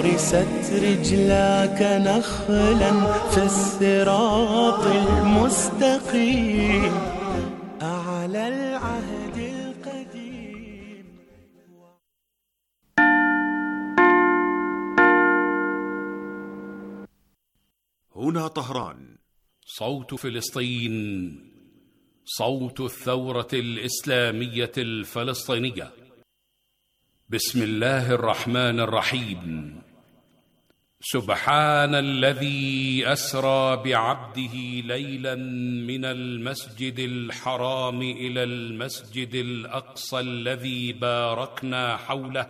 غرست رجلاك نخلا في الصراط المستقيم أعلى العهد القديم. هنا طهران، صوت فلسطين، صوت الثورة الإسلامية الفلسطينية. بسم الله الرحمن الرحيم. سبحان الذي أسرى بعبده ليلا من المسجد الحرام إلى المسجد الأقصى الذي باركنا حوله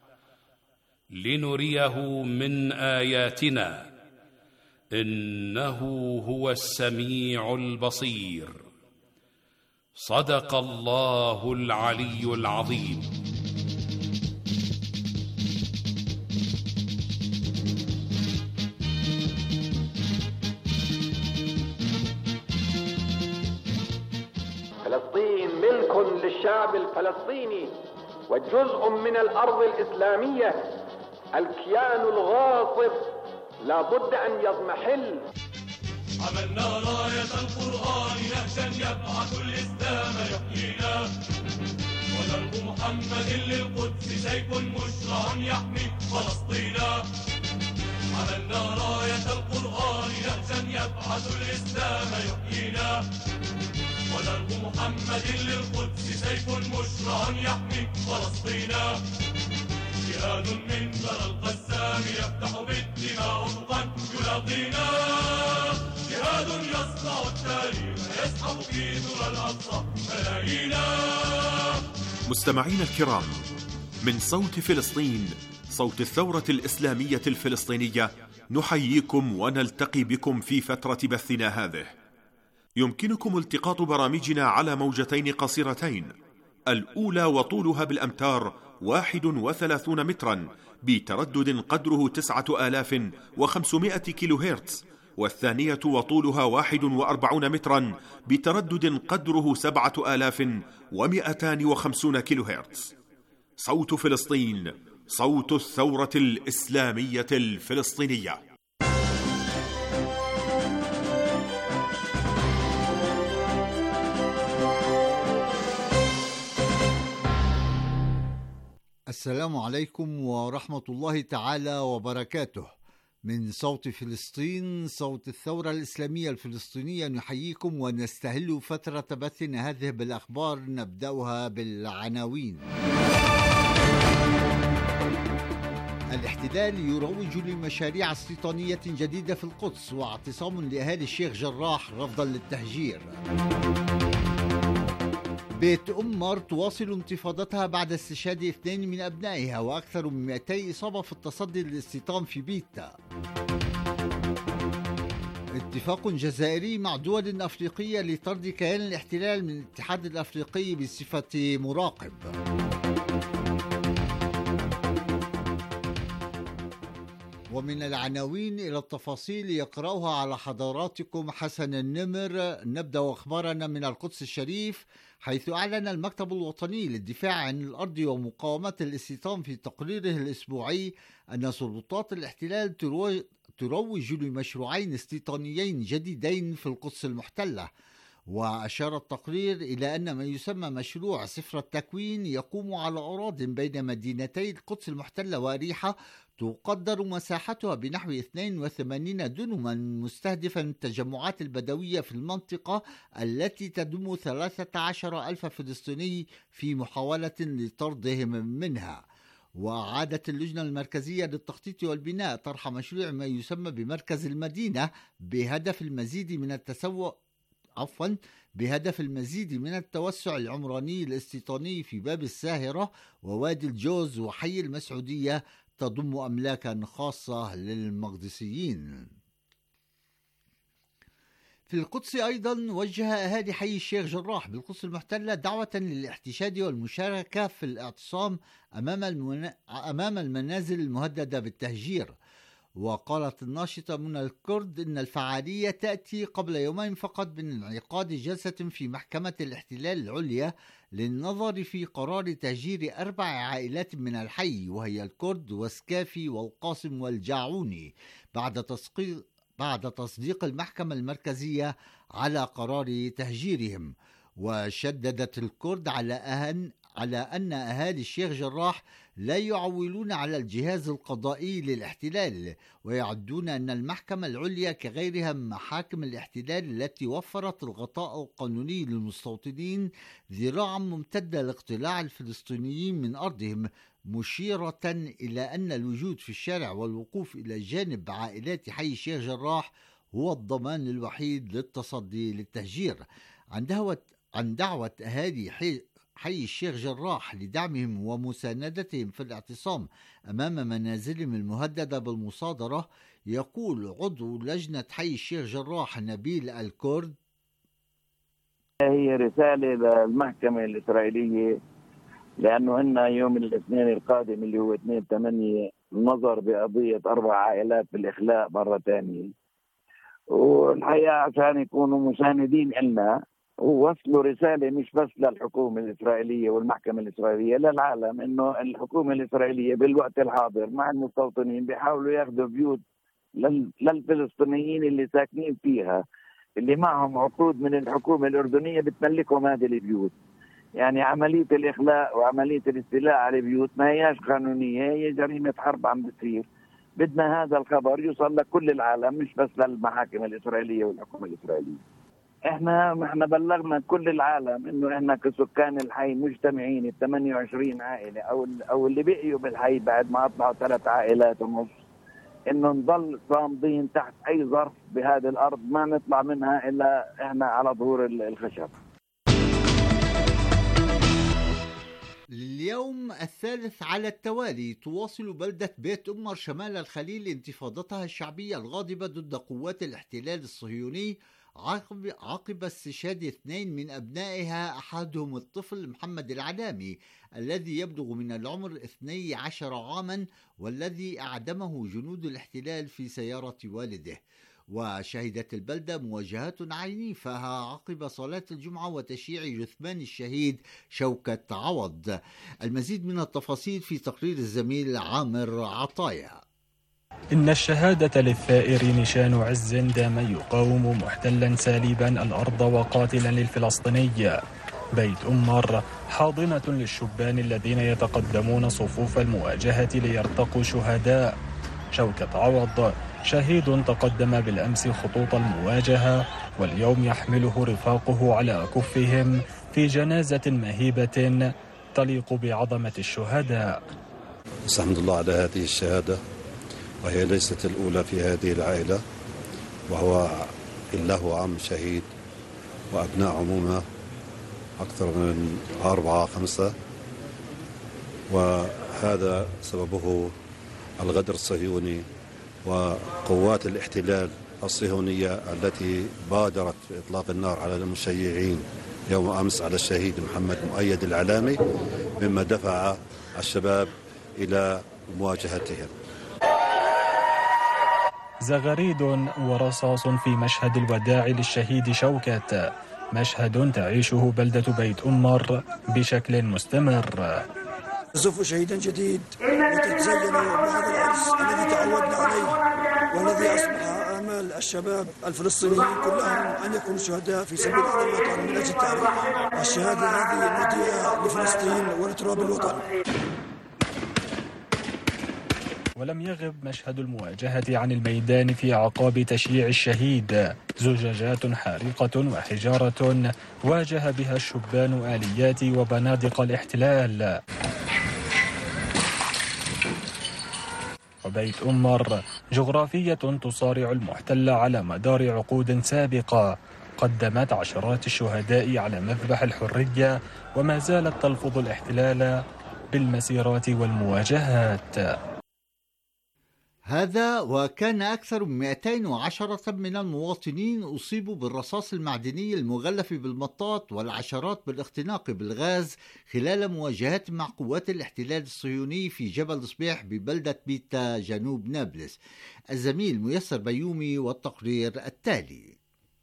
لنريه من آياتنا إنه هو السميع البصير. صدق الله العلي العظيم. فلسطين ملك للشعب الفلسطيني وجزء من الأرض الإسلامية. الكيان الغاصب لا بد أن يضمحل. عملنا راية القرآن نهجا يبعث الإسلام يحيينا، ودرب محمد للقدس سيف مشرع يحمي فلسطينا. عملنا راية القرآن نهجا يبعث الإسلام يحيينا، ودرب محمد للقدس سيف مشرع يحمي فلسطينا. جهاد من ثرى القسام يفتح بالدماء أفقا يلاقينا، جهاد يصنع التاريخ يسحب في ذرى الأقصى ملايينا. مستمعين الكرام، من صوت فلسطين، صوت الثورة الإسلامية الفلسطينية، نحييكم ونلتقي بكم في فترة بثنا هذه. يمكنكم التقاط برامجنا على موجتين قصيرتين، الأولى وطولها بالأمتار 31 مترا بتردد قدره 9500 كيلو هرتز، والثانية وطولها 41 مترا بتردد قدره 7250 كيلو هرتز. صوت فلسطين، صوت الثورة الإسلامية الفلسطينية. السلام عليكم ورحمة الله تعالى وبركاته. من صوت فلسطين، صوت الثورة الإسلامية الفلسطينية، نحييكم ونستهل فترة بثنا هذه بالأخبار. نبدأها بالعناوين. الاحتلال يروج لمشاريع استيطانية جديدة في القدس، واعتصام لأهالي الشيخ جراح رفضا للتهجير. بيت أمر تواصل انتفاضتها بعد استشهاد 2 من أبنائها، وأكثر من 200 إصابة في التصدي للاستيطان في بيتا. اتفاق جزائري مع دول أفريقية لطرد كيان الاحتلال من الاتحاد الأفريقي بصفة مراقب. ومن العناوين إلى التفاصيل يقرأها على حضراتكم حسن النمر. نبدأ أخبارنا من القدس الشريف، حيث أعلن المكتب الوطني للدفاع عن الأرض ومقاومة الاستيطان في تقريره الأسبوعي أن سلطات الاحتلال تروج لمشروعين استيطانيين جديدين في القدس المحتلة. وأشار التقرير إلى أن ما يسمى مشروع صفر التكوين يقوم على أراضٍ بين مدينتي القدس المحتلة وأريحة تقدر مساحتها بنحو 82 دنما، مستهدفا التجمعات البدوية في المنطقة التي تضم 13,000 فلسطيني في محاولة لطردهم منها. وعادت اللجنة المركزية للتخطيط والبناء طرح مشروع ما يسمى بمركز المدينة بهدف المزيد من التوسع العمراني الاستيطاني في باب الساهرة ووادي الجوز وحي المسعودية، تضم أملاكا خاصة للمقدسيين. في القدس أيضا وجه أهالي حي الشيخ جراح بالقدس المحتلة دعوة للاحتشاد والمشاركة في الاعتصام أمام المنازل المهددة بالتهجير. وقالت الناشطة منى الكرد إن الفعالية تأتي قبل يومين فقط من انعقاد جلسة في محكمة الاحتلال العليا للنظر في قرار تهجير 4 عائلات من الحي، وهي الكرد والسكافي والقاسم والجاعوني، بعد تصديق المحكمة المركزية على قرار تهجيرهم. وشددت الكرد على أن أهالي الشيخ جراح لا يعولون على الجهاز القضائي للاحتلال، ويعدون أن المحكمة العليا كغيرها من محاكم الاحتلال التي وفرت الغطاء القانوني للمستوطنين ذراعا ممتدة لاقتلاع الفلسطينيين من أرضهم، مشيرة إلى أن الوجود في الشارع والوقوف إلى جانب عائلات حي الشيخ جراح هو الضمان الوحيد للتصدي للتهجير. عن دعوة أهالي حي الشيخ جراح لدعمهم ومساندتهم في الاعتصام أمام منازلهم المهددة بالمصادرة، يقول عضو لجنة حي الشيخ جراح نبيل الكرد: هي رسالة للمحكمة الإسرائيلية، لأنه إن يوم الاثنين القادم اللي هو 2/8 نظر بقضية 4 عائلات بالإخلاء مرة ثانية، والحقيقة عشان يكونوا مساندين إلنا ووصلوا رسالة مش بس للحكومة الإسرائيلية والمحكمة الإسرائيلية، للعالم، إنه الحكومة الإسرائيلية بالوقت الحاضر مع المستوطنين بيحاولوا ياخذوا بيوت للفلسطينيين اللي ساكنين فيها، اللي معهم عقود من الحكومة الأردنية بتملكهم هذه البيوت. يعني عملية الإخلاء وعملية الاستيلاء على البيوت ما هياش قانونية، هي جريمة حرب عم بتصير. بدنا هذا الخبر يوصل لكل العالم مش بس للمحاكم الإسرائيلية والحكومة الإسرائيلية. احنا بلغنا كل العالم انه احنا كسكان الحي مجتمعين 28 عائله او اللي بقيوا بالحي بعد ما اطلعوا 3 عائلات ونص، انه نضل صامدين تحت اي ظرف بهذه الارض، ما نطلع منها الا احنا على ظهور الخشب. اليوم الثالث على التوالي تواصل بلدة بيت أمر شمال الخليل انتفاضتها الشعبية الغاضبة ضد قوات الاحتلال الصهيوني عقب استشهاد 2 من أبنائها، أحدهم الطفل محمد العلامي الذي يبلغ من العمر 12 عاما، والذي أعدمه جنود الاحتلال في سيارة والده. وشهدت البلدة مواجهات عنيفة عقب صلاة الجمعة وتشييع جثمان الشهيد شوكة عوض. المزيد من التفاصيل في تقرير الزميل عامر عطايا. إن الشهادة للثائر نشان عز دام يقاوم محتلا سالبا الأرض وقاتلا للفلسطيني. بيت أمر حاضنة للشبان الذين يتقدمون صفوف المواجهة ليرتقوا شهداء. شوكة عوض شهيد تقدم بالأمس خطوط المواجهة، واليوم يحمله رفاقه على كفهم في جنازة مهيبة تليق بعظمة الشهداء. الحمد لله على هذه الشهادة، وهي ليست الأولى في هذه العائلة، وهو له عم شهيد وأبناء عمومة أكثر من 4 5، وهذا سببه الغدر الصهيوني وقوات الاحتلال الصهيونية التي بادرت بإطلاق النار على المشيعين يوم أمس على الشهيد محمد مؤيد العلامي، مما دفع الشباب إلى مواجهتهم. زغريد ورصاص في مشهد الوداع للشهيد شوكة، مشهد تعيشه بلدة بيت أمر بشكل مستمر. زفوا شهيدا جديد وتتزين بهذا العرس الذي تعودنا عليه، والذي أصبح آمال الشباب الفلسطينيين كلهم أن يكونوا شهداء في سبيل هذا الوطن من أجل التعريف. الشهادة هذه مهدية لفلسطين ولتراب الوطن. ولم يغب مشهد المواجهة عن الميدان في أعقاب تشييع الشهيد. زجاجات حارقة وحجارة واجه بها الشبان آليات وبنادق الاحتلال. وبيت أمر جغرافية تصارع المحتل على مدار عقود سابقة، قدمت عشرات الشهداء على مذبح الحرية، وما زالت تلفظ الاحتلال بالمسيرات والمواجهات. هذا وكان أكثر من 210 من المواطنين أصيبوا بالرصاص المعدني المغلف بالمطاط والعشرات بالاختناق بالغاز خلال مواجهات مع قوات الاحتلال الصهيوني في جبل صبيح ببلدة بيتا جنوب نابلس. الزميل ميسر بيومي والتقرير التالي.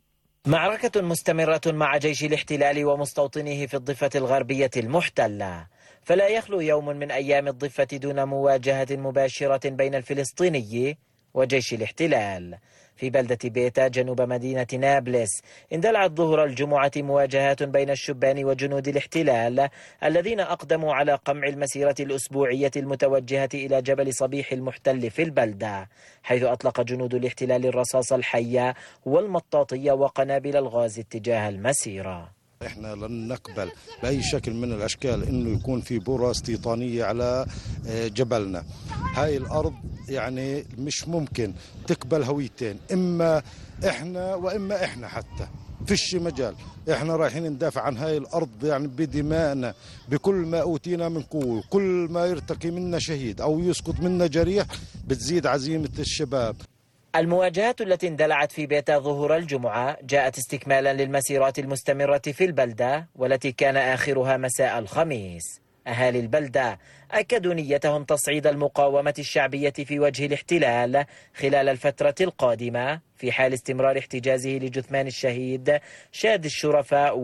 معركة مستمرة مع جيش الاحتلال ومستوطنيه في الضفة الغربية المحتلة، فلا يخلو يوم من أيام الضفة دون مواجهة مباشرة بين الفلسطيني وجيش الاحتلال. في بلدة بيتا جنوب مدينة نابلس اندلعت ظهر الجمعة مواجهات بين الشبان وجنود الاحتلال الذين أقدموا على قمع المسيرة الأسبوعية المتوجهة إلى جبل صبيح المحتل في البلدة، حيث أطلق جنود الاحتلال الرصاص الحي والمطاطية وقنابل الغاز اتجاه المسيرة. احنا لن نقبل باي شكل من الاشكال انه يكون في بؤرة استيطانية على جبلنا. هاي الارض يعني مش ممكن تقبل هويتين، اما احنا واما احنا، حتى فيش مجال. احنا رايحين ندافع عن هاي الارض يعني بدمائنا، بكل ما اوتينا من قوة. كل ما يرتقي منا شهيد او يسقط منا جريح بتزيد عزيمة الشباب. المواجهات التي اندلعت في بيتا ظهر الجمعة جاءت استكمالا للمسيرات المستمرة في البلدة والتي كان آخرها مساء الخميس. أهالي البلدة أكدوا نيتهم تصعيد المقاومة الشعبية في وجه الاحتلال خلال الفترة القادمة في حال استمرار احتجازه لجثمان الشهيد شاد الشرفاء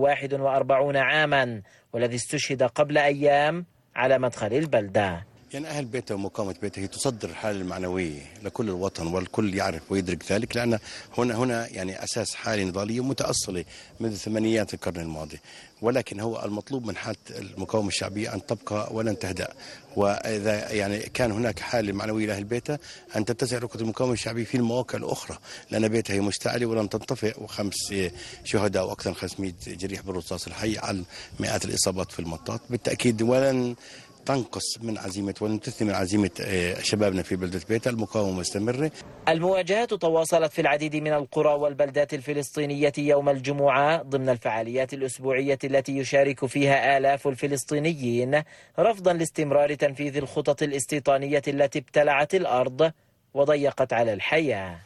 41 عاما والذي استشهد قبل أيام على مدخل البلدة. يعني أهل بيته ومقاومة بيته هي تصدر الحالة المعنوية لكل الوطن، والكل يعرف ويدرك ذلك، لأن هنا يعني أساس حالة نضالية متأصلة منذ ثمانينات القرن الماضي. ولكن هو المطلوب من حالة المقاومة الشعبية أن تبقى ولن تهدأ، وإذا يعني كان هناك حالة معنوية لأهل بيته أن تتسع ركود المقاومة الشعبية في المواقع الأخرى، لأن بيتها هي مشتعلة ولن تنطفئ، و5 شهداء وأكثر من 500 جريح بالرصاص الحي على مئات الإصابات في المطاط. بالتأكيد ولن تنقص من عزيمة ولن تثني من عزيمة شبابنا في بلدة بيتا. المقاومة مستمرة. المواجهات تواصلت في العديد من القرى والبلدات الفلسطينية يوم الجمعة ضمن الفعاليات الأسبوعية التي يشارك فيها آلاف الفلسطينيين رفضا لاستمرار تنفيذ الخطط الاستيطانية التي ابتلعت الأرض وضيقت على الحياة.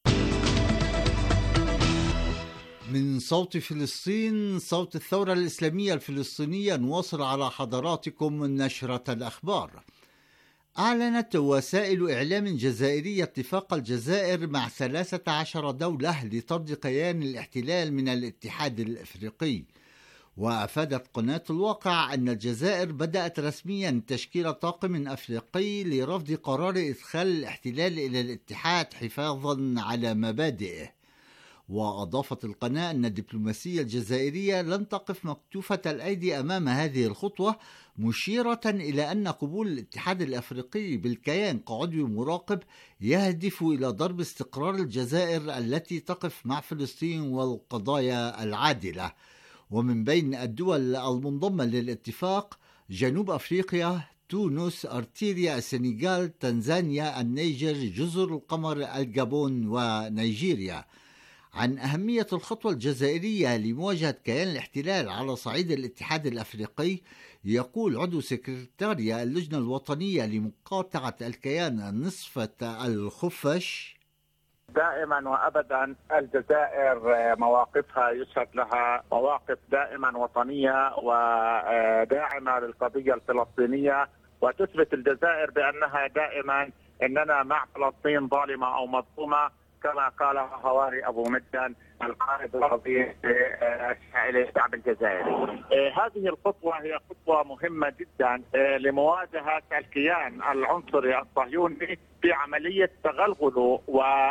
من صوت فلسطين، صوت الثورة الإسلامية الفلسطينية، نواصل على حضراتكم نشرة الأخبار. أعلنت وسائل إعلام جزائرية اتفاق الجزائر مع 13 دولة لطرد كيان الاحتلال من الاتحاد الأفريقي. وأفادت قناة الواقع أن الجزائر بدأت رسميا تشكيل طاقم أفريقي لرفض قرار إدخال الاحتلال إلى الاتحاد حفاظا على مبادئه. وأضافت القناة أن الدبلوماسية الجزائرية لن تقف مكتوفة الأيدي أمام هذه الخطوة، مشيرة إلى أن قبول الاتحاد الأفريقي بالكيان كعضو مراقب يهدف إلى ضرب استقرار الجزائر التي تقف مع فلسطين والقضايا العادلة. ومن بين الدول المنضمة للاتفاق جنوب أفريقيا، تونس، أرتيريا، السنغال، تنزانيا، النيجر، جزر القمر، الجابون ونيجيريا. عن أهمية الخطوة الجزائرية لمواجهة كيان الاحتلال على صعيد الاتحاد الأفريقي يقول عضو سكرتاريا اللجنة الوطنية لمقاطعة الكيان نصفة الخفش: دائما وابدا الجزائر مواقفها يشهد لها مواقف دائما وطنيه وداعمه للقضيه الفلسطينيه، وتثبت الجزائر بانها دائما اننا مع فلسطين ظالمه او مظلومه، كما قال هواري أبو مدن القائد العظيم للشعب الجزائري. هذه الخطوة هي خطوة مهمة جدا لمواجهة الكيان العنصري الصهيوني في عملية تغلغله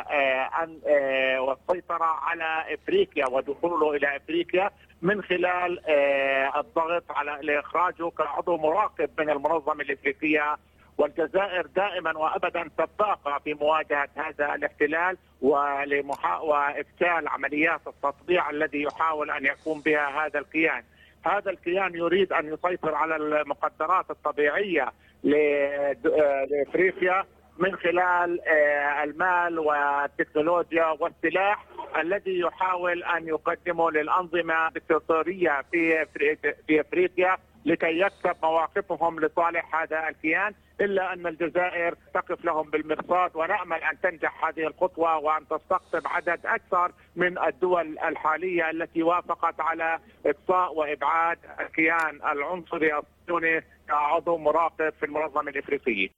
والسيطرة على إفريقيا ودخوله إلى إفريقيا من خلال الضغط على إخراجه كعضو مراقب من المنظمة الإفريقية. والجزائر دائما وابدا سباقه في مواجهه هذا الاحتلال وافشال عمليات التطبيع الذي يحاول ان يقوم بها هذا الكيان. هذا الكيان يريد ان يسيطر على المقدرات الطبيعيه لافريقيا من خلال المال والتكنولوجيا والسلاح الذي يحاول ان يقدمه للانظمه الدكتاتوريه في افريقيا لكي يكسب مواقفهم لصالح هذا الكيان، إلا أن الجزائر تقف لهم بالمرصاد، ونأمل أن تنجح هذه الخطوة وأن تستقطب عدد أكثر من الدول الحالية التي وافقت على إقصاء وإبعاد الكيان العنصري الصهيوني كعضو مراقب في المنظمة الإفريقية.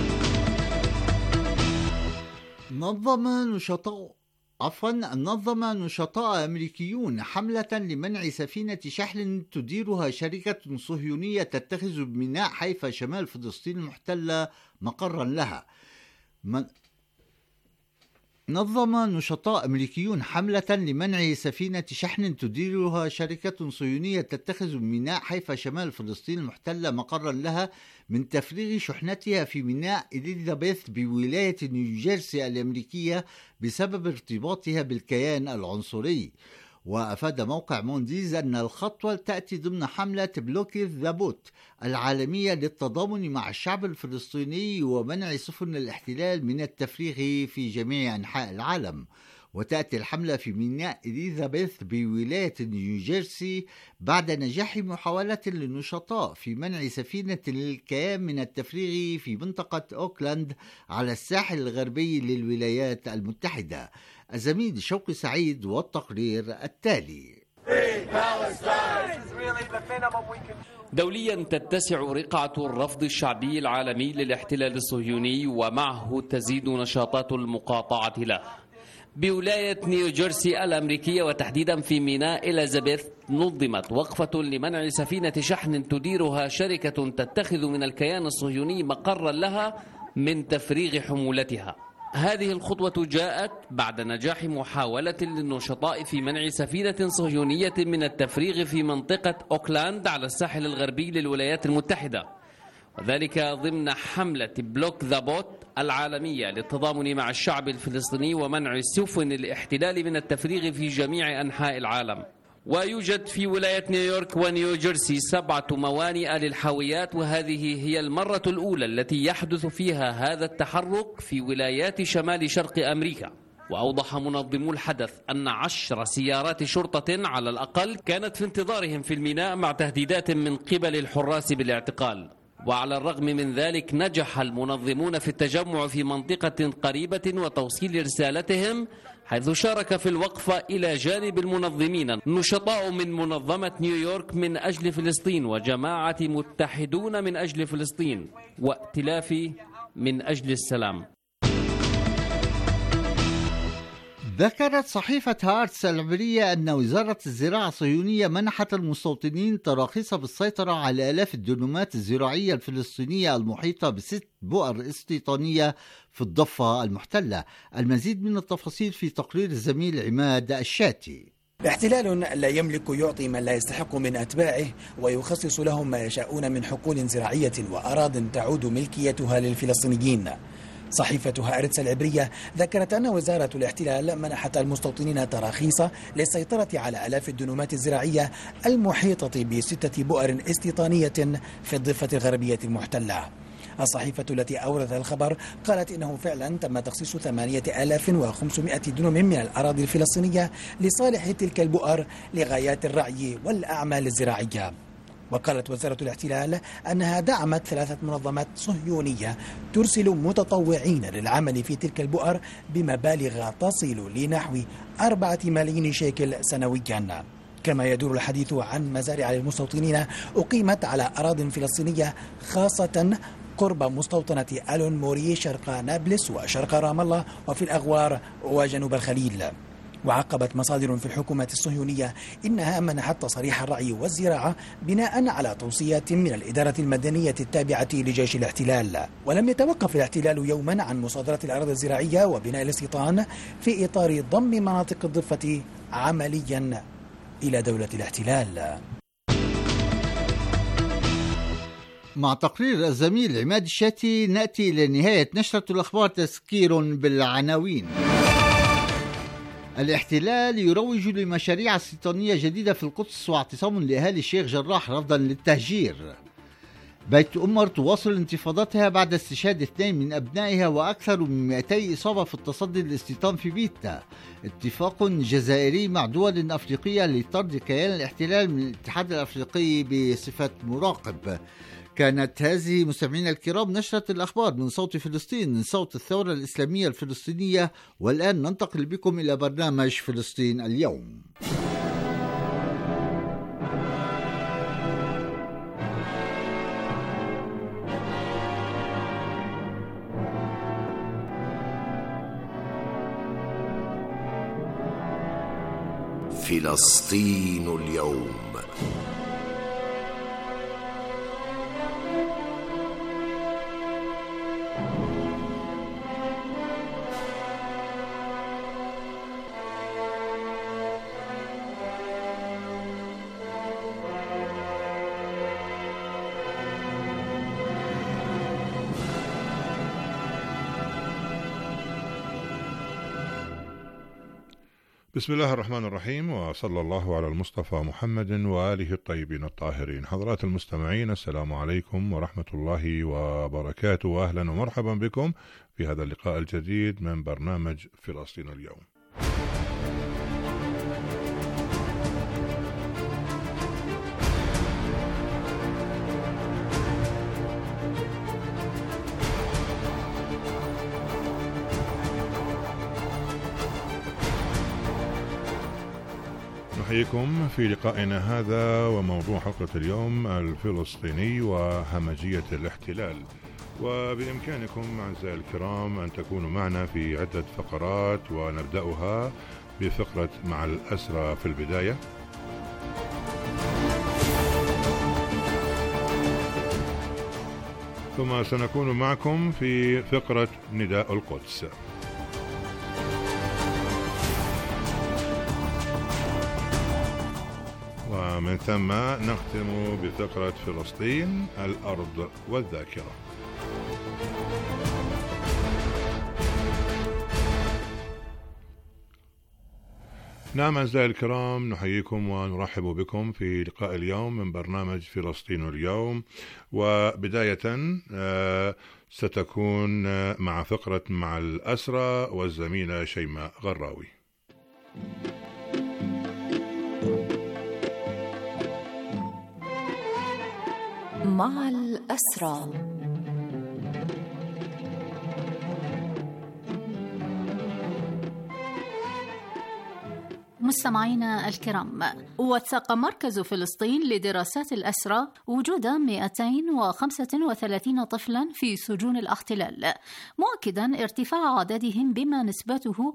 نظم نشطاء أمريكيون حملة لمنع سفينة شحن تديرها شركة صهيونية تتخذ بميناء حيفا شمال فلسطين المحتلة مقرا لها. نظم نشطاء أمريكيون حملة لمنع سفينة شحن تديرها شركة صهيونية تتخذ بميناء حيفا شمال فلسطين المحتلة مقرا لها من تفريغ شحنتها في ميناء إليزابيث بولاية نيوجيرسي الأمريكية بسبب ارتباطها بالكيان العنصري. وأفاد موقع مونديز أن الخطوة تأتي ضمن حملة بلوك ذا بوت العالمية للتضامن مع الشعب الفلسطيني ومنع سفن الاحتلال من التفريغ في جميع أنحاء العالم. وتأتي الحملة في ميناء إليزابيث بولاية نيوجيرسي بعد نجاح محاولة للنشطاء في منع سفينة الكيان من التفريغ في منطقة أوكلاند على الساحل الغربي للولايات المتحدة. الزميل شوقي سعيد والتقرير التالي. دوليا تتسع رقعة الرفض الشعبي العالمي للاحتلال الصهيوني، ومعه تزيد نشاطات المقاطعة له. بولاية نيوجيرسي الأمريكية وتحديدا في ميناء إليزابيث نظمت وقفة لمنع سفينة شحن تديرها شركة تتخذ من الكيان الصهيوني مقرا لها من تفريغ حمولتها. هذه الخطوة جاءت بعد نجاح محاولة للنشطاء في منع سفينة صهيونية من التفريغ في منطقة أوكلاند على الساحل الغربي للولايات المتحدة، وذلك ضمن حملة بلوك ذا بوت العالمية للتضامن مع الشعب الفلسطيني ومنع سفن الاحتلال من التفريغ في جميع أنحاء العالم. ويوجد في ولاية نيويورك ونيوجيرسي 7 موانئ للحاويات، وهذه هي المرة الأولى التي يحدث فيها هذا التحرك في ولايات شمال شرق أمريكا. وأوضح منظمو الحدث أن 10 سيارات شرطة على الأقل كانت في انتظارهم في الميناء مع تهديدات من قبل الحراس بالاعتقال. وعلى الرغم من ذلك نجح المنظمون في التجمع في منطقة قريبة وتوصيل رسالتهم، حيث شارك في الوقفة إلى جانب المنظمين نشطاء من منظمة نيويورك من أجل فلسطين وجماعة متحدون من أجل فلسطين وائتلاف من أجل السلام. ذكرت صحيفة هارتس العبرية أن وزارة الزراعة الصهيونية منحت المستوطنين تراخيص بالسيطرة على آلاف الدنومات الزراعية الفلسطينية المحيطة ب6 بؤر استيطانية في الضفة المحتلة. المزيد من التفاصيل في تقرير الزميل عماد الشاتي. احتلال لا يملك يعطي من لا يستحق من أتباعه، ويخصص لهم ما يشاءون من حقول زراعية وأراض تعود ملكيتها للفلسطينيين. صحيفة هارتس العبرية ذكرت أن وزارة الاحتلال منحت المستوطنين تراخيص للسيطرة على آلاف الدنومات الزراعية المحيطة ب6 بؤر استيطانية في الضفة الغربية المحتلة. الصحيفة التي أوردت الخبر قالت إنه فعلا تم تخصيص 8500 دنم من الأراضي الفلسطينية لصالح تلك البؤر لغايات الرعي والأعمال الزراعية. وقالت وزارة الاحتلال أنها دعمت 3 منظمات صهيونية ترسل متطوعين للعمل في تلك البؤر بمبالغ تصل لنحو 4 ملايين شيكل سنويا. كما يدور الحديث عن مزارع للمستوطنين أقيمت على أراضٍ فلسطينية، خاصة قرب مستوطنة ألون موري شرق نابلس وشرق رام الله وفي الأغوار وجنوب الخليل. وعقبت مصادر في الحكومة الصهيونية إنها منحت تصاريح الرعي والزراعة بناء على توصيات من الإدارة المدنية التابعة لجيش الاحتلال. ولم يتوقف الاحتلال يوما عن مصادرة الأراضي الزراعية وبناء الاستيطان في إطار ضم مناطق الضفة عمليا إلى دولة الاحتلال. مع تقرير الزميل عماد الشاتي نأتي إلى نهاية نشرة الأخبار. تذكير بالعناوين. الاحتلال يروج لمشاريع استيطانية جديدة في القدس واعتصام لأهالي الشيخ جراح رفضا للتهجير. بيت أمر تواصل انتفاضتها بعد استشهاد 2 من أبنائها وأكثر من 200 إصابة في التصدي للاستيطان في بيتا. اتفاق جزائري مع دول أفريقية لطرد كيان الاحتلال من الاتحاد الأفريقي بصفة مراقب. كانت هذه مستمعينا الكرام نشرة الأخبار من صوت فلسطين، من صوت الثورة الإسلامية الفلسطينية. والآن ننتقل بكم إلى برنامج فلسطين اليوم. فلسطين اليوم. بسم الله الرحمن الرحيم، وصلى الله على المصطفى محمد وآله الطيبين الطاهرين. حضرات المستمعين، السلام عليكم ورحمة الله وبركاته، وأهلا ومرحبا بكم في هذا اللقاء الجديد من برنامج فلسطين اليوم. نحييكم في لقائنا هذا، وموضوع حلقة اليوم الفلسطيني وهمجية الاحتلال. وبإمكانكم أعزائي الكرام أن تكونوا معنا في عدة فقرات، ونبدأها بفقرة مع الأسرى في البداية، ثم سنكون معكم في فقرة نداء القدس، ومن ثم نختم بفقرة فلسطين الأرض والذاكرة. نعم أعزائي الكرام، نحييكم ونرحب بكم في لقاء اليوم من برنامج فلسطين اليوم. وبداية ستكون مع فقرة مع الأسرى والزميلة شيماء غراوي. مع الأسرى. مستمعينا الكرام، وثق مركز فلسطين لدراسات الأسرى وجود 235 طفلا في سجون الاحتلال، مؤكدا ارتفاع عددهم بما نسبته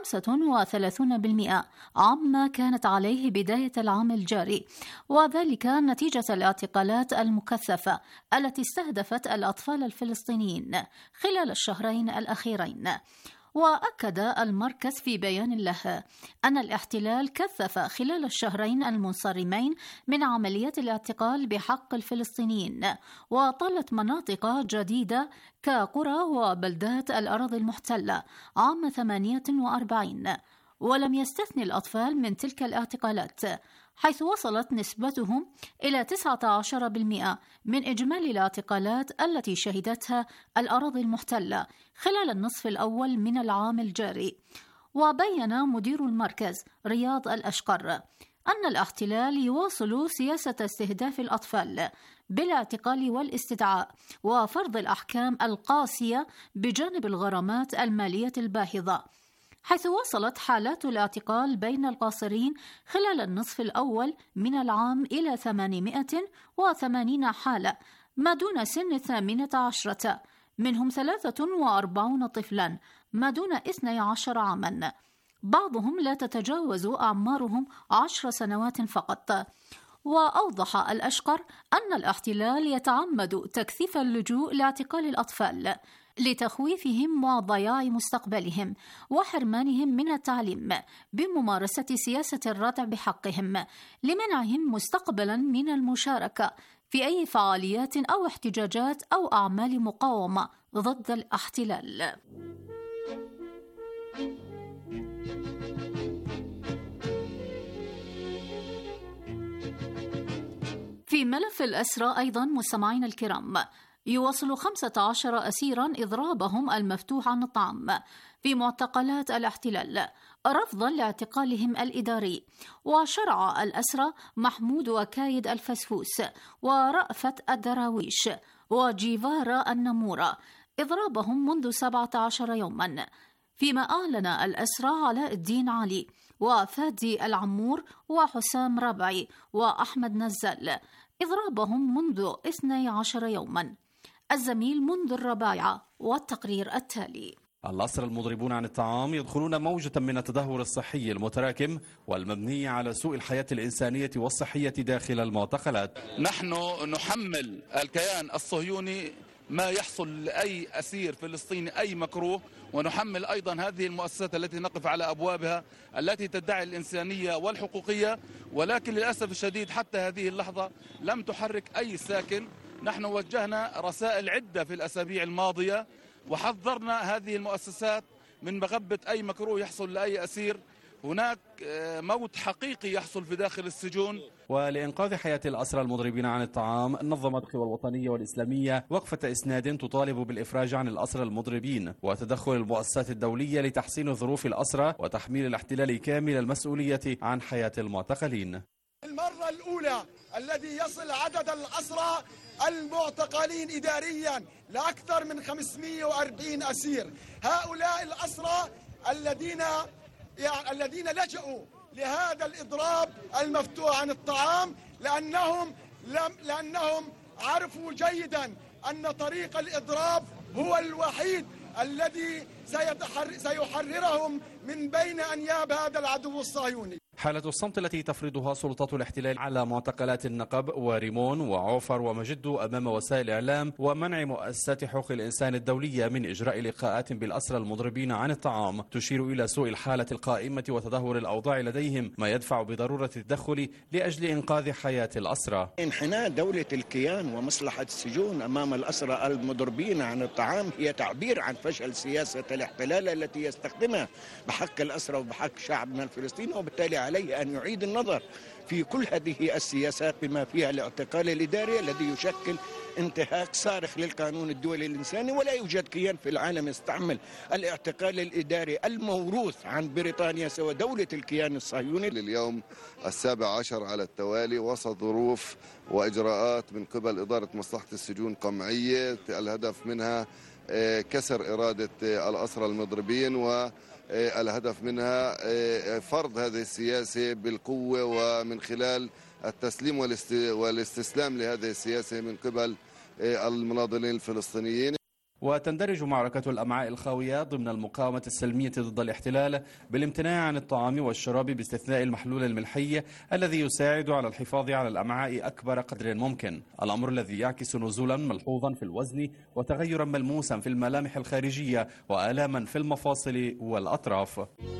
35% عما كانت عليه بداية العام الجاري، وذلك نتيجة الاعتقالات المكثفة التي استهدفت الأطفال الفلسطينيين خلال الشهرين الأخيرين. وأكد المركز في بيان له أن الاحتلال كثف خلال الشهرين المنصرمين من عمليات الاعتقال بحق الفلسطينيين، وطالت مناطق جديدة كقرى وبلدات الأراضي المحتلة عام 48، ولم يستثني الأطفال من تلك الاعتقالات، حيث وصلت نسبتهم إلى 19% من إجمالي الاعتقالات التي شهدتها الأراضي المحتلة خلال النصف الأول من العام الجاري. وبين مدير المركز رياض الأشقر أن الاحتلال يواصل سياسة استهداف الأطفال بالاعتقال والاستدعاء وفرض الأحكام القاسية بجانب الغرامات المالية الباهظة، حيث وصلت حالات الاعتقال بين القاصرين خلال النصف الأول من العام إلى 880 حالة ما دون سن 18، منهم 43 طفلا ما دون 12 عاما، بعضهم لا تتجاوز أعمارهم 10 سنوات فقط. وأوضح الأشقر أن الاحتلال يتعمد تكثيف اللجوء لاعتقال الأطفال لتخويفهم وضياع مستقبلهم وحرمانهم من التعليم بممارسة سياسة الردع بحقهم، لمنعهم مستقبلا من المشاركة في أي فعاليات أو احتجاجات أو أعمال مقاومة ضد الاحتلال. في في ملف الأسرى أيضا مستمعين الكرام، يواصل 15 أسيرا إضرابهم المفتوح عن الطعام في معتقلات الاحتلال رفضا لاعتقالهم الإداري. وشرع الأسرى محمود وكايد الفسفوس ورأفت الدراويش وجيفارا النمورة إضرابهم منذ 17 يوما، فيما أعلن الأسرى علاء الدين علي وفادي العمور وحسام ربعي وأحمد نزال إضرابهم منذ 12 يوما. الزميل منذ الربايعة والتقرير التالي. الأسرى المضربون عن الطعام يدخلون موجة من التدهور الصحي المتراكم والمبني على سوء الحياة الإنسانية والصحية داخل المعتقلات. نحن نحمل الكيان الصهيوني ما يحصل لأي أسير فلسطيني أي مكروه، ونحمل أيضا هذه المؤسسات التي نقف على أبوابها التي تدعي الإنسانية والحقوقية، ولكن للأسف الشديد حتى هذه اللحظة لم تحرك أي ساكن. نحن وجهنا رسائل عدة في الأسابيع الماضية وحذرنا هذه المؤسسات من مغبة أي مكروه يحصل لأي أسير. هناك موت حقيقي يحصل في داخل السجون. ولإنقاذ حياة الأسرى المضربين عن الطعام نظمت القوى الوطنية والإسلامية وقفة إسناد تطالب بالإفراج عن الأسرى المضربين وتدخل المؤسسات الدولية لتحسين ظروف الأسرى وتحميل الاحتلال كامل المسؤولية عن حياة المعتقلين. المرة الأولى الذي يصل عدد الأسرى المعتقلين إداريا لأكثر من 540 أسير. هؤلاء الأسرى الذين لجأوا لهذا الإضراب المفتوح عن الطعام لأنهم عرفوا جيدا أن طريق الإضراب هو الوحيد الذي سيحررهم من بين أنياب هذا العدو الصهيوني. حالة الصمت التي تفرضها سلطات الاحتلال على معتقلات النقب وريمون وعوفر ومجدو أمام وسائل الإعلام ومنع مؤسسات حقوق الإنسان الدولية من إجراء لقاءات بالأسرى المضربين عن الطعام تشير إلى سوء الحالة القائمة وتدهور الأوضاع لديهم، ما يدفع بضرورة التدخل لأجل إنقاذ حياة الأسرى. انحناء دولة الكيان ومصلحة السجون أمام الأسرى المضربين عن الطعام هي تعبير عن فشل سياسة الاحتلال التي يستخدمها بحق الأسرى وبحق شعبنا الفلسطيني، وبالتالي عليه أن يعيد النظر في كل هذه السياسات بما فيها الاعتقال الإداري الذي يشكل انتهاك صارخ للقانون الدولي الإنساني. ولا يوجد كيان في العالم يستعمل الاعتقال الإداري الموروث عن بريطانيا سوى دولة الكيان الصهيوني. لليوم 17 على التوالي وسط ظروف وإجراءات من قبل إدارة مصلحة السجون قمعية الهدف منها كسر إرادة الأسرى المضربين والهدف منها فرض هذه السياسة بالقوة ومن خلال التسليم والاستسلام لهذه السياسة من قبل المناضلين الفلسطينيين. وتندرج معركة الأمعاء الخاوية ضمن المقاومة السلمية ضد الاحتلال بالامتناع عن الطعام والشراب باستثناء المحلول الملحي الذي يساعد على الحفاظ على الأمعاء أكبر قدر ممكن، الأمر الذي يعكس نزولا ملحوظا في الوزن وتغيرا ملموسا في الملامح الخارجية وآلاما في المفاصل والأطراف.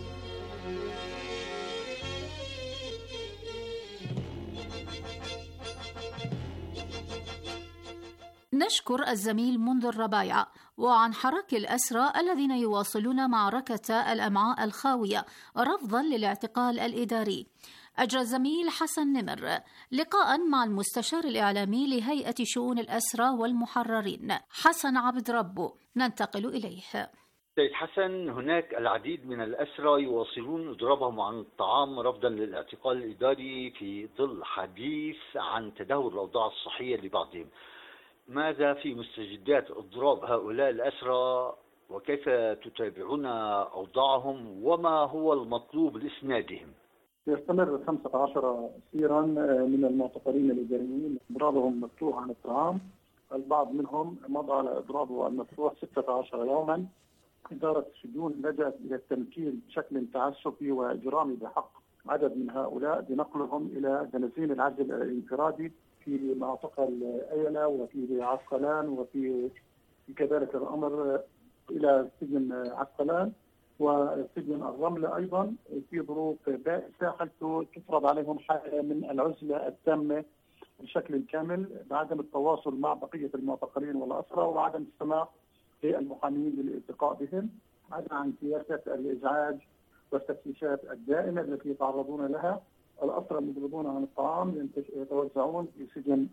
نشكر الزميل منذ الربايعة. وعن حراك الأسرى الذين يواصلون معركة الأمعاء الخاوية رفضا للاعتقال الإداري، أجرى الزميل حسن نمر لقاء مع المستشار الإعلامي لهيئة شؤون الأسرى والمحررين حسن عبد ربه، ننتقل إليه. سيد حسن، هناك العديد من الأسرى يواصلون إضرابهم عن الطعام رفضا للاعتقال الإداري في ظل حديث عن تدهور الأوضاع الصحية لبعضهم. ماذا في مستجدات إضراب هؤلاء الأسرى وكيف تتابعون أوضاعهم وما هو المطلوب لإسنادهم؟ يستمر 15 أسيرا من المعتقلين الإداريين إضرابهم مفتوح عن الطعام. البعض منهم مضى على إضرابه المفتوح 16 يوما. إدارة السجون لجأت إلى التنكيل بشكل تعسفي وإجرامي بحق عدد من هؤلاء بنقلهم إلى جنازين العزل الانفرادي في معتقل أيلة وفي عسقلان وفي كذلك الأمر إلى سجن عسقلان وسجن الرملة أيضا في ظروف بائسة حيث تفرض عليهم حالة من العزلة التامة بشكل كامل بعدم التواصل مع بقية المعتقلين والأسرى وعدم السماح للمحامين للالتقاء بهم، عدا عن سياسة الإزعاج والتفتيشات الدائمة التي يتعرضون لها. الأسرى المضربون عن الطعام يتوزعون في سجن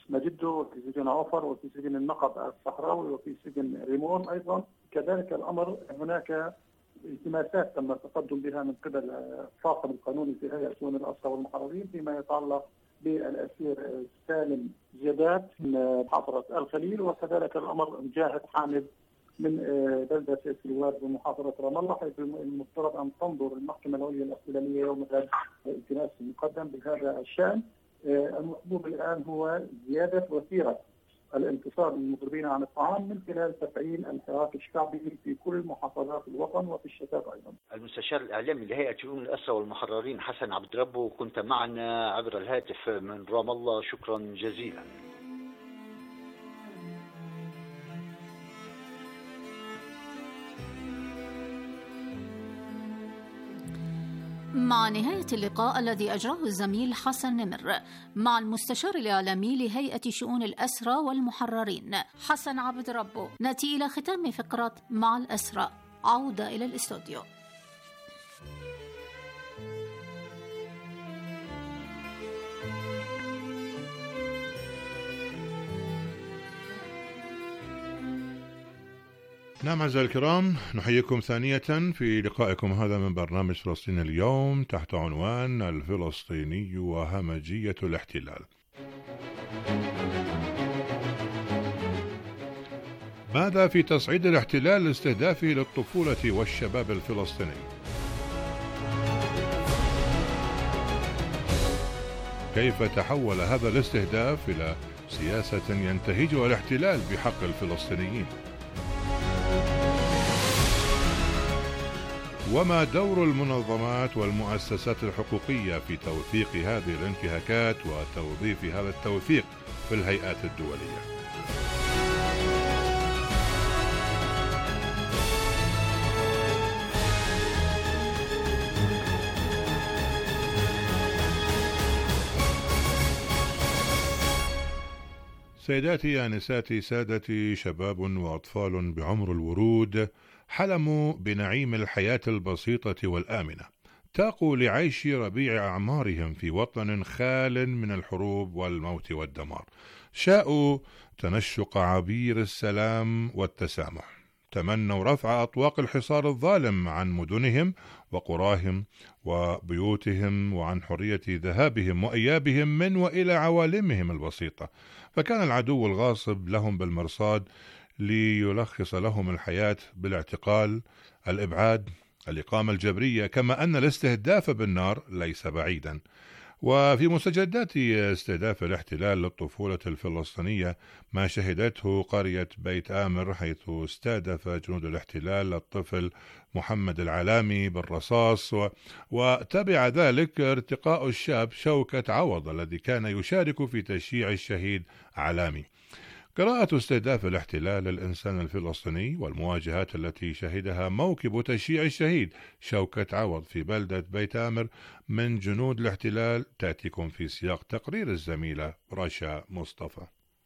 مجده وفي سجن عوفر وفي سجن النقب الصحراوي وفي سجن ريمون أيضا. كذلك الأمر هناك التماسات تم التقدم بها من قبل الطاقم القانوني في هيئة شؤون الأسرى والمحررين فيما يتعلق بالأسير سالم زيادات من محافظة الخليل، وكذلك الأمر مجاهد حامد من بلدة سلوات بمحافظة رام الله، حيث المفترض أن تنظر المحكمة العليا الاحتلالية يوم الغد التماس المقدم بهذا الشأن. المطلوب الآن هو زيادة وتيرة الانتصار للمضربين عن الطعام من خلال تفعيل الحراك الشعبي في كل محافظات الوطن وفي الشتات أيضا. المستشار الإعلامي لهيئة شؤون الأسرى والمحررين حسن عبد ربه، كنت معنا عبر الهاتف من رام الله، شكرا جزيلا. مع نهاية اللقاء الذي أجراه الزميل حسن نمر مع المستشار الإعلامي لهيئة شؤون الأسرى والمحررين حسن عبد ربه، نأتي إلى ختام فقرة مع الأسرى. عودة إلى الاستوديو. نعم أعزائي الكرام، نحييكم ثانية في لقائكم هذا من برنامج فلسطين اليوم تحت عنوان الفلسطيني وهمجية الاحتلال. ماذا في تصعيد الاحتلال لاستهدافه للطفولة والشباب الفلسطيني؟ كيف تحول هذا الاستهداف إلى سياسة ينتهجها الاحتلال بحق الفلسطينيين؟ وما دور المنظمات والمؤسسات الحقوقية في توثيق هذه الانتهاكات وتوظيف هذا التوثيق في الهيئات الدولية؟ سيداتي آنساتي سادتي، شباب وأطفال بعمر الورود حلموا بنعيم الحياة البسيطة والآمنة، تاقوا لعيش ربيع أعمارهم في وطن خال من الحروب والموت والدمار، شاءوا تنشق عبير السلام والتسامح، تمنوا رفع أطواق الحصار الظالم عن مدنهم وقراهم وبيوتهم وعن حرية ذهابهم وإيابهم من وإلى عوالمهم البسيطة، فكان العدو الغاصب لهم بالمرصاد ليلخص لهم الحياة بالاعتقال، الإبعاد، الإقامة الجبرية، كما أن الاستهداف بالنار ليس بعيدا. وفي مستجدات استهداف الاحتلال للطفولة الفلسطينية ما شهدته قرية بيت آمر، حيث استهدف جنود الاحتلال الطفل محمد العلامي بالرصاص، وتبع ذلك ارتقاء الشاب شوكة عوض الذي كان يشارك في تشييع الشهيد علامي. قراءة استهداف الاحتلال للإنسان الفلسطيني والمواجهات التي شهدها موكب تشييع الشهيد شوكة عوض في بلدة بيت آمر من جنود الاحتلال تأتيكم في سياق تقرير الزميلة رشا مصطفى.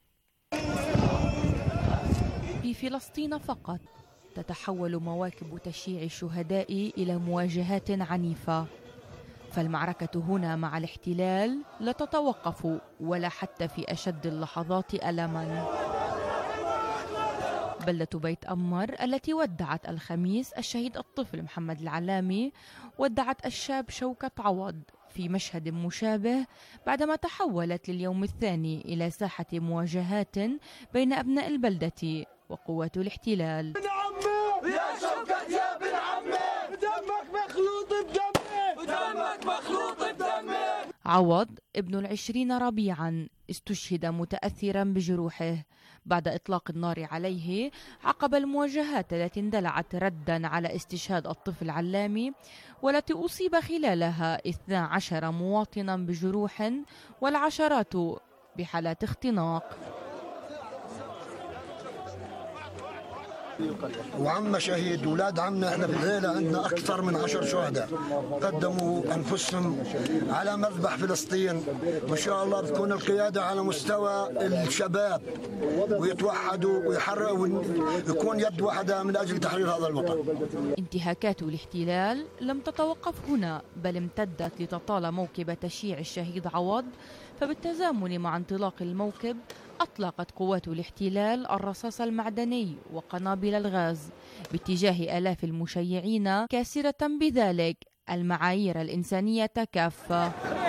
في فلسطين فقط تتحول مواكب تشييع الشهداء إلى مواجهات عنيفة، فالمعركة هنا مع الاحتلال لا تتوقف ولا حتى في أشد اللحظات ألما. بلدة بيت أمر التي ودعت الخميس الشهيد الطفل محمد العلامي ودعت الشاب شوكة عوض في مشهد مشابه بعدما تحولت لليوم الثاني إلى ساحة مواجهات بين أبناء البلدة وقوات الاحتلال. ابن عمي يا شوكة يا ابن عمي، دمك مخلوط بدمي ودمك مخلوط بدمي. عوض ابن 20 ربيعا استشهد متأثرا بجروحه بعد إطلاق النار عليه عقب المواجهات التي اندلعت ردا على استشهاد الطفل علامي، والتي أصيب خلالها 12 مواطنا بجروح والعشرات بحالات اختناق. وعم شهيد، ولاد عمنا احنا بالعيله عندنا اكثر من 10 شهداء قدموا انفسهم على مذبح فلسطين، وان شاء الله بتكون القياده على مستوى الشباب ويتوحدوا ويحرروا ويكون يد واحده من اجل تحرير هذا الوطن. انتهاكات الاحتلال لم تتوقف هنا، بل امتدت لتطال موكب تشييع الشهيد عوض فبالتزامن مع انطلاق الموكب أطلقت قوات الاحتلال الرصاص المعدني وقنابل الغاز باتجاه آلاف المشيعين، كاسرة بذلك المعايير الإنسانية كافة.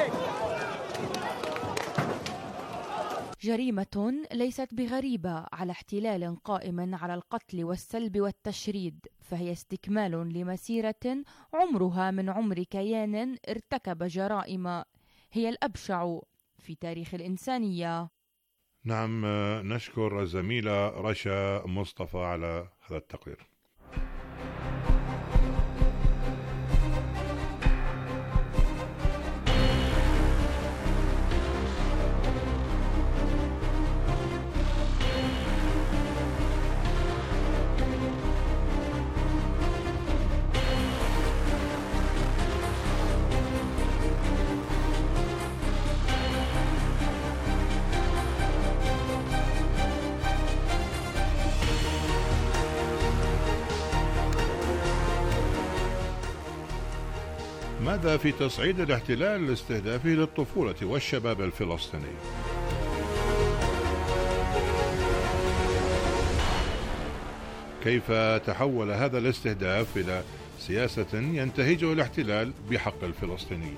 جريمة ليست بغريبة على احتلال قائم على القتل والسلب والتشريد، فهي استكمال لمسيرة عمرها من عمر كيان ارتكب جرائم هي الأبشع في تاريخ الإنسانية. نعم، نشكر الزميلة رشا مصطفى على هذا التقرير. ماذا في تصعيد الاحتلال لاستهدافه للطفولة والشباب الفلسطيني؟ كيف تحول هذا الاستهداف إلى سياسة ينتهجها الاحتلال بحق الفلسطينيين؟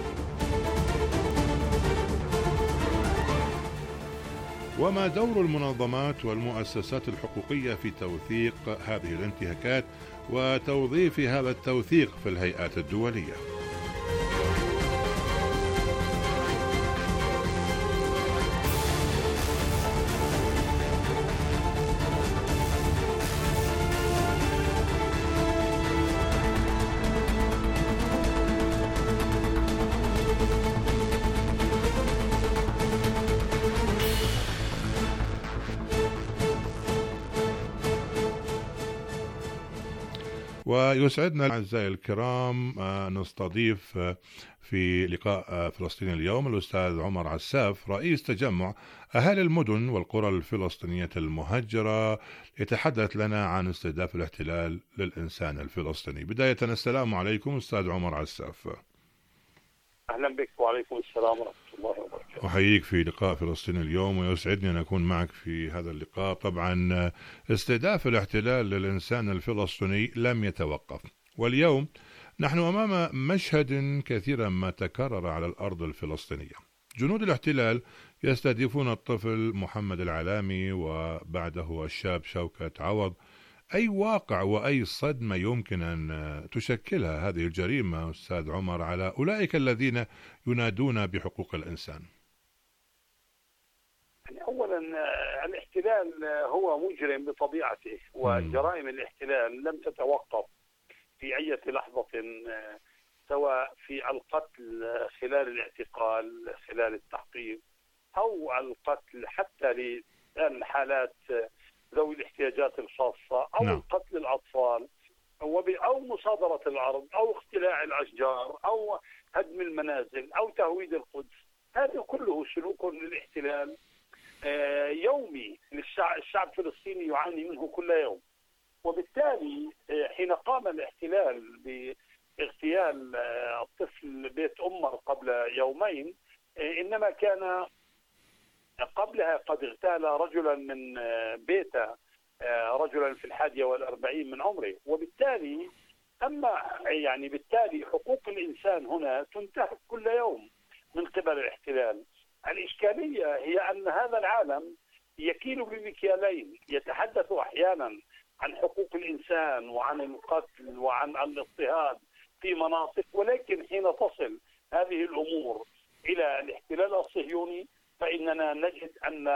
وما دور المنظمات والمؤسسات الحقوقية في توثيق هذه الانتهاكات وتوظيف هذا التوثيق في الهيئات الدولية؟ ويسعدنا أعزائي الكرام نستضيف في لقاء فلسطين اليوم الأستاذ عمر عساف، رئيس تجمع أهالي المدن والقرى الفلسطينية المهجرة، يتحدث لنا عن استهداف الاحتلال للإنسان الفلسطيني. بداية السلام عليكم أستاذ عمر عساف. أهلا بك. وعليكم السلام ورحمة الله وبركاته. أحييك في لقاء فلسطين اليوم، ويسعدني أن أكون معك في هذا اللقاء. طبعا استهداف الاحتلال للإنسان الفلسطيني لم يتوقف، واليوم نحن أمام مشهد كثيرا ما تكرر على الأرض الفلسطينية. جنود الاحتلال يستهدفون الطفل محمد العلامي وبعده الشاب شوكت عوض. أي واقع وأي صدمة يمكن أن تشكلها هذه الجريمة أستاذ عمر على أولئك الذين ينادون بحقوق الإنسان؟ يعني أولا الاحتلال هو مجرم بطبيعته، وجرائم الاحتلال لم تتوقف في أي لحظة، سواء في القتل خلال الاعتقال خلال التحقيق أو القتل حتى للحالات ذوي الاحتياجات الخاصة أو القتل الأطفال أو مصادرة الأرض أو اختلاع الأشجار أو هدم المنازل أو تهويد القدس. هذا كله سلوك للاحتلال يومي الشعب الفلسطيني يعاني منه كل يوم. وبالتالي حين قام الاحتلال باغتيال الطفل بيت أمر قبل يومين، إنما كان قبلها قد اغتال رجلا من بيته، رجلا في 41 من عمره. وبالتالي بالتالي حقوق الإنسان هنا تنتهك كل يوم من قبل الاحتلال. الإشكالية هي أن هذا العالم يكيل بمكيالين، يتحدث أحيانا عن حقوق الإنسان وعن القتل وعن الاضطهاد في مناطق، ولكن حين تصل هذه الأمور إلى الاحتلال الصهيوني فإننا نجد أن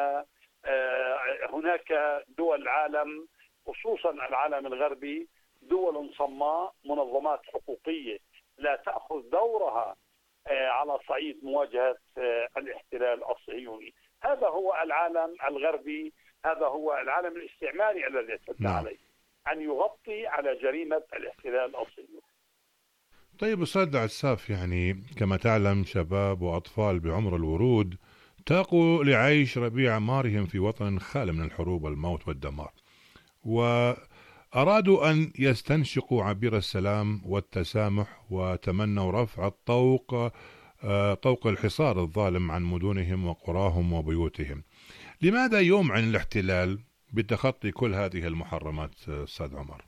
هناك دول العالم خصوصا العالم الغربي دول صماء، منظمات حقوقية لا تأخذ دورها على صعيد مواجهة الاحتلال الصهيوني. هذا هو العالم الغربي، هذا هو العالم الاستعماري الذي اعتدى عليه، أن يغطي على جريمة الاحتلال الصهيوني. طيب أستاذ عساف، يعني كما تعلم شباب وأطفال بعمر الورود تاقوا لعيش ربيع أعمارهم في وطن خال من الحروب والموت والدمار، وأرادوا أن يستنشقوا عبير السلام والتسامح، وتمنوا رفع الطوق طوق الحصار الظالم عن مدنهم وقراهم وبيوتهم. لماذا يمعن الاحتلال بتخطي كل هذه المحرمات أستاذ عمر؟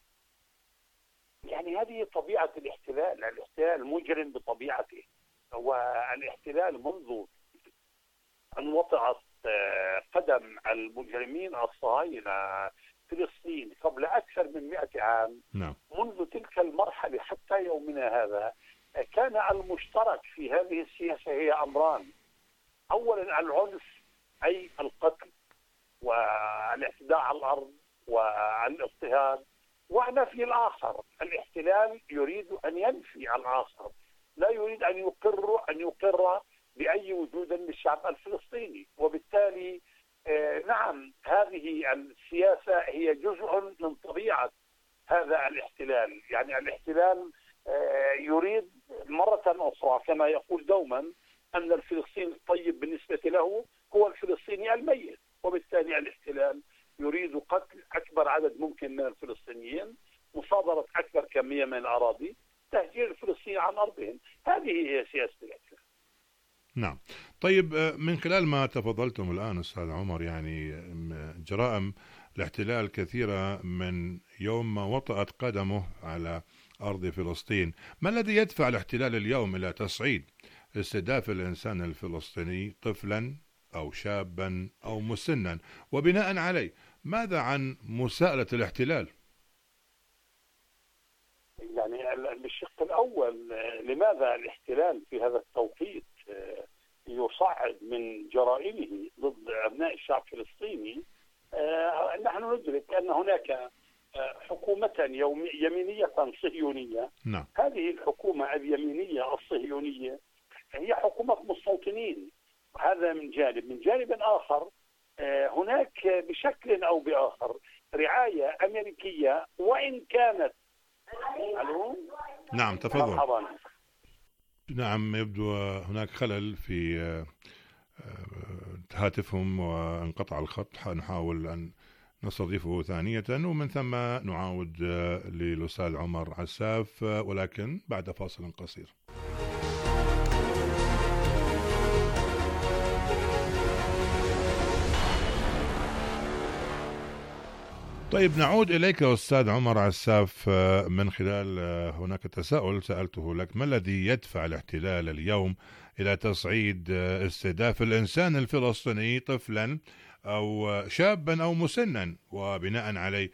يعني هذه طبيعة الاحتلال مجرم بطبيعته. والاحتلال منذ أن وطأت قدم المجرمين الصهاينة فلسطين قبل أكثر من 100 عام، نعم. منذ تلك المرحلة حتى يومنا هذا كان المشترك في هذه السياسة هي أمران: أولا العنف، أي القتل والاعتداء على الأرض والاضطهاد، ونفي الآخر. الاحتلال يريد أن ينفي الآخر، لا يريد أن يقر بأي وجود للشعب الفلسطيني. وبالتالي نعم، هذه السياسة هي جزء من طبيعة هذا الاحتلال. يعني الاحتلال يريد مرة أخرى كما يقول دوما أن الفلسطيني الطيب بالنسبة له هو الفلسطيني الميت، وبالتالي الاحتلال يريد قتل أكبر عدد ممكن من الفلسطينيين، مصادرة أكبر كمية من الأراضي، تهجير الفلسطينيين عن أرضهم. هذه هي سياسة الاحتلال. نعم. طيب، من خلال ما تفضلتم الآن أستاذ عمر، يعني جرائم الاحتلال كثيرة من يوم ما وطأت قدمه على أرض فلسطين. ما الذي يدفع الاحتلال اليوم إلى تصعيد استهداف الإنسان الفلسطيني طفلا أو شابا أو مسنا؟ وبناء عليه ماذا عن مساءلة الاحتلال؟ يعني الشق الأول، لماذا الاحتلال في هذا التوقيت يصعد من جرائمه ضد أبناء الشعب الفلسطيني؟ نحن ندرك أن هناك حكومة يمينية صهيونية. نعم. هذه الحكومة اليمينية الصهيونية هي حكومة مستوطنين. هذا من جانب. من جانب آخر هناك بشكل أو بآخر رعاية أمريكية، وإن كانت نعم تفضل. نعم، يبدو هناك خلل في هاتفهم وانقطع الخط. نحاول أن نستضيفه ثانية ومن ثم نعاود للأستاذ عمر عساف، ولكن بعد فاصل قصير. طيب، نعود إليك أستاذ عمر عساف. من خلال هناك تساؤل سألته لك: ما الذي يدفع الاحتلال اليوم إلى تصعيد استهداف الإنسان الفلسطيني طفلا أو شابا أو مسنا؟ وبناء عليه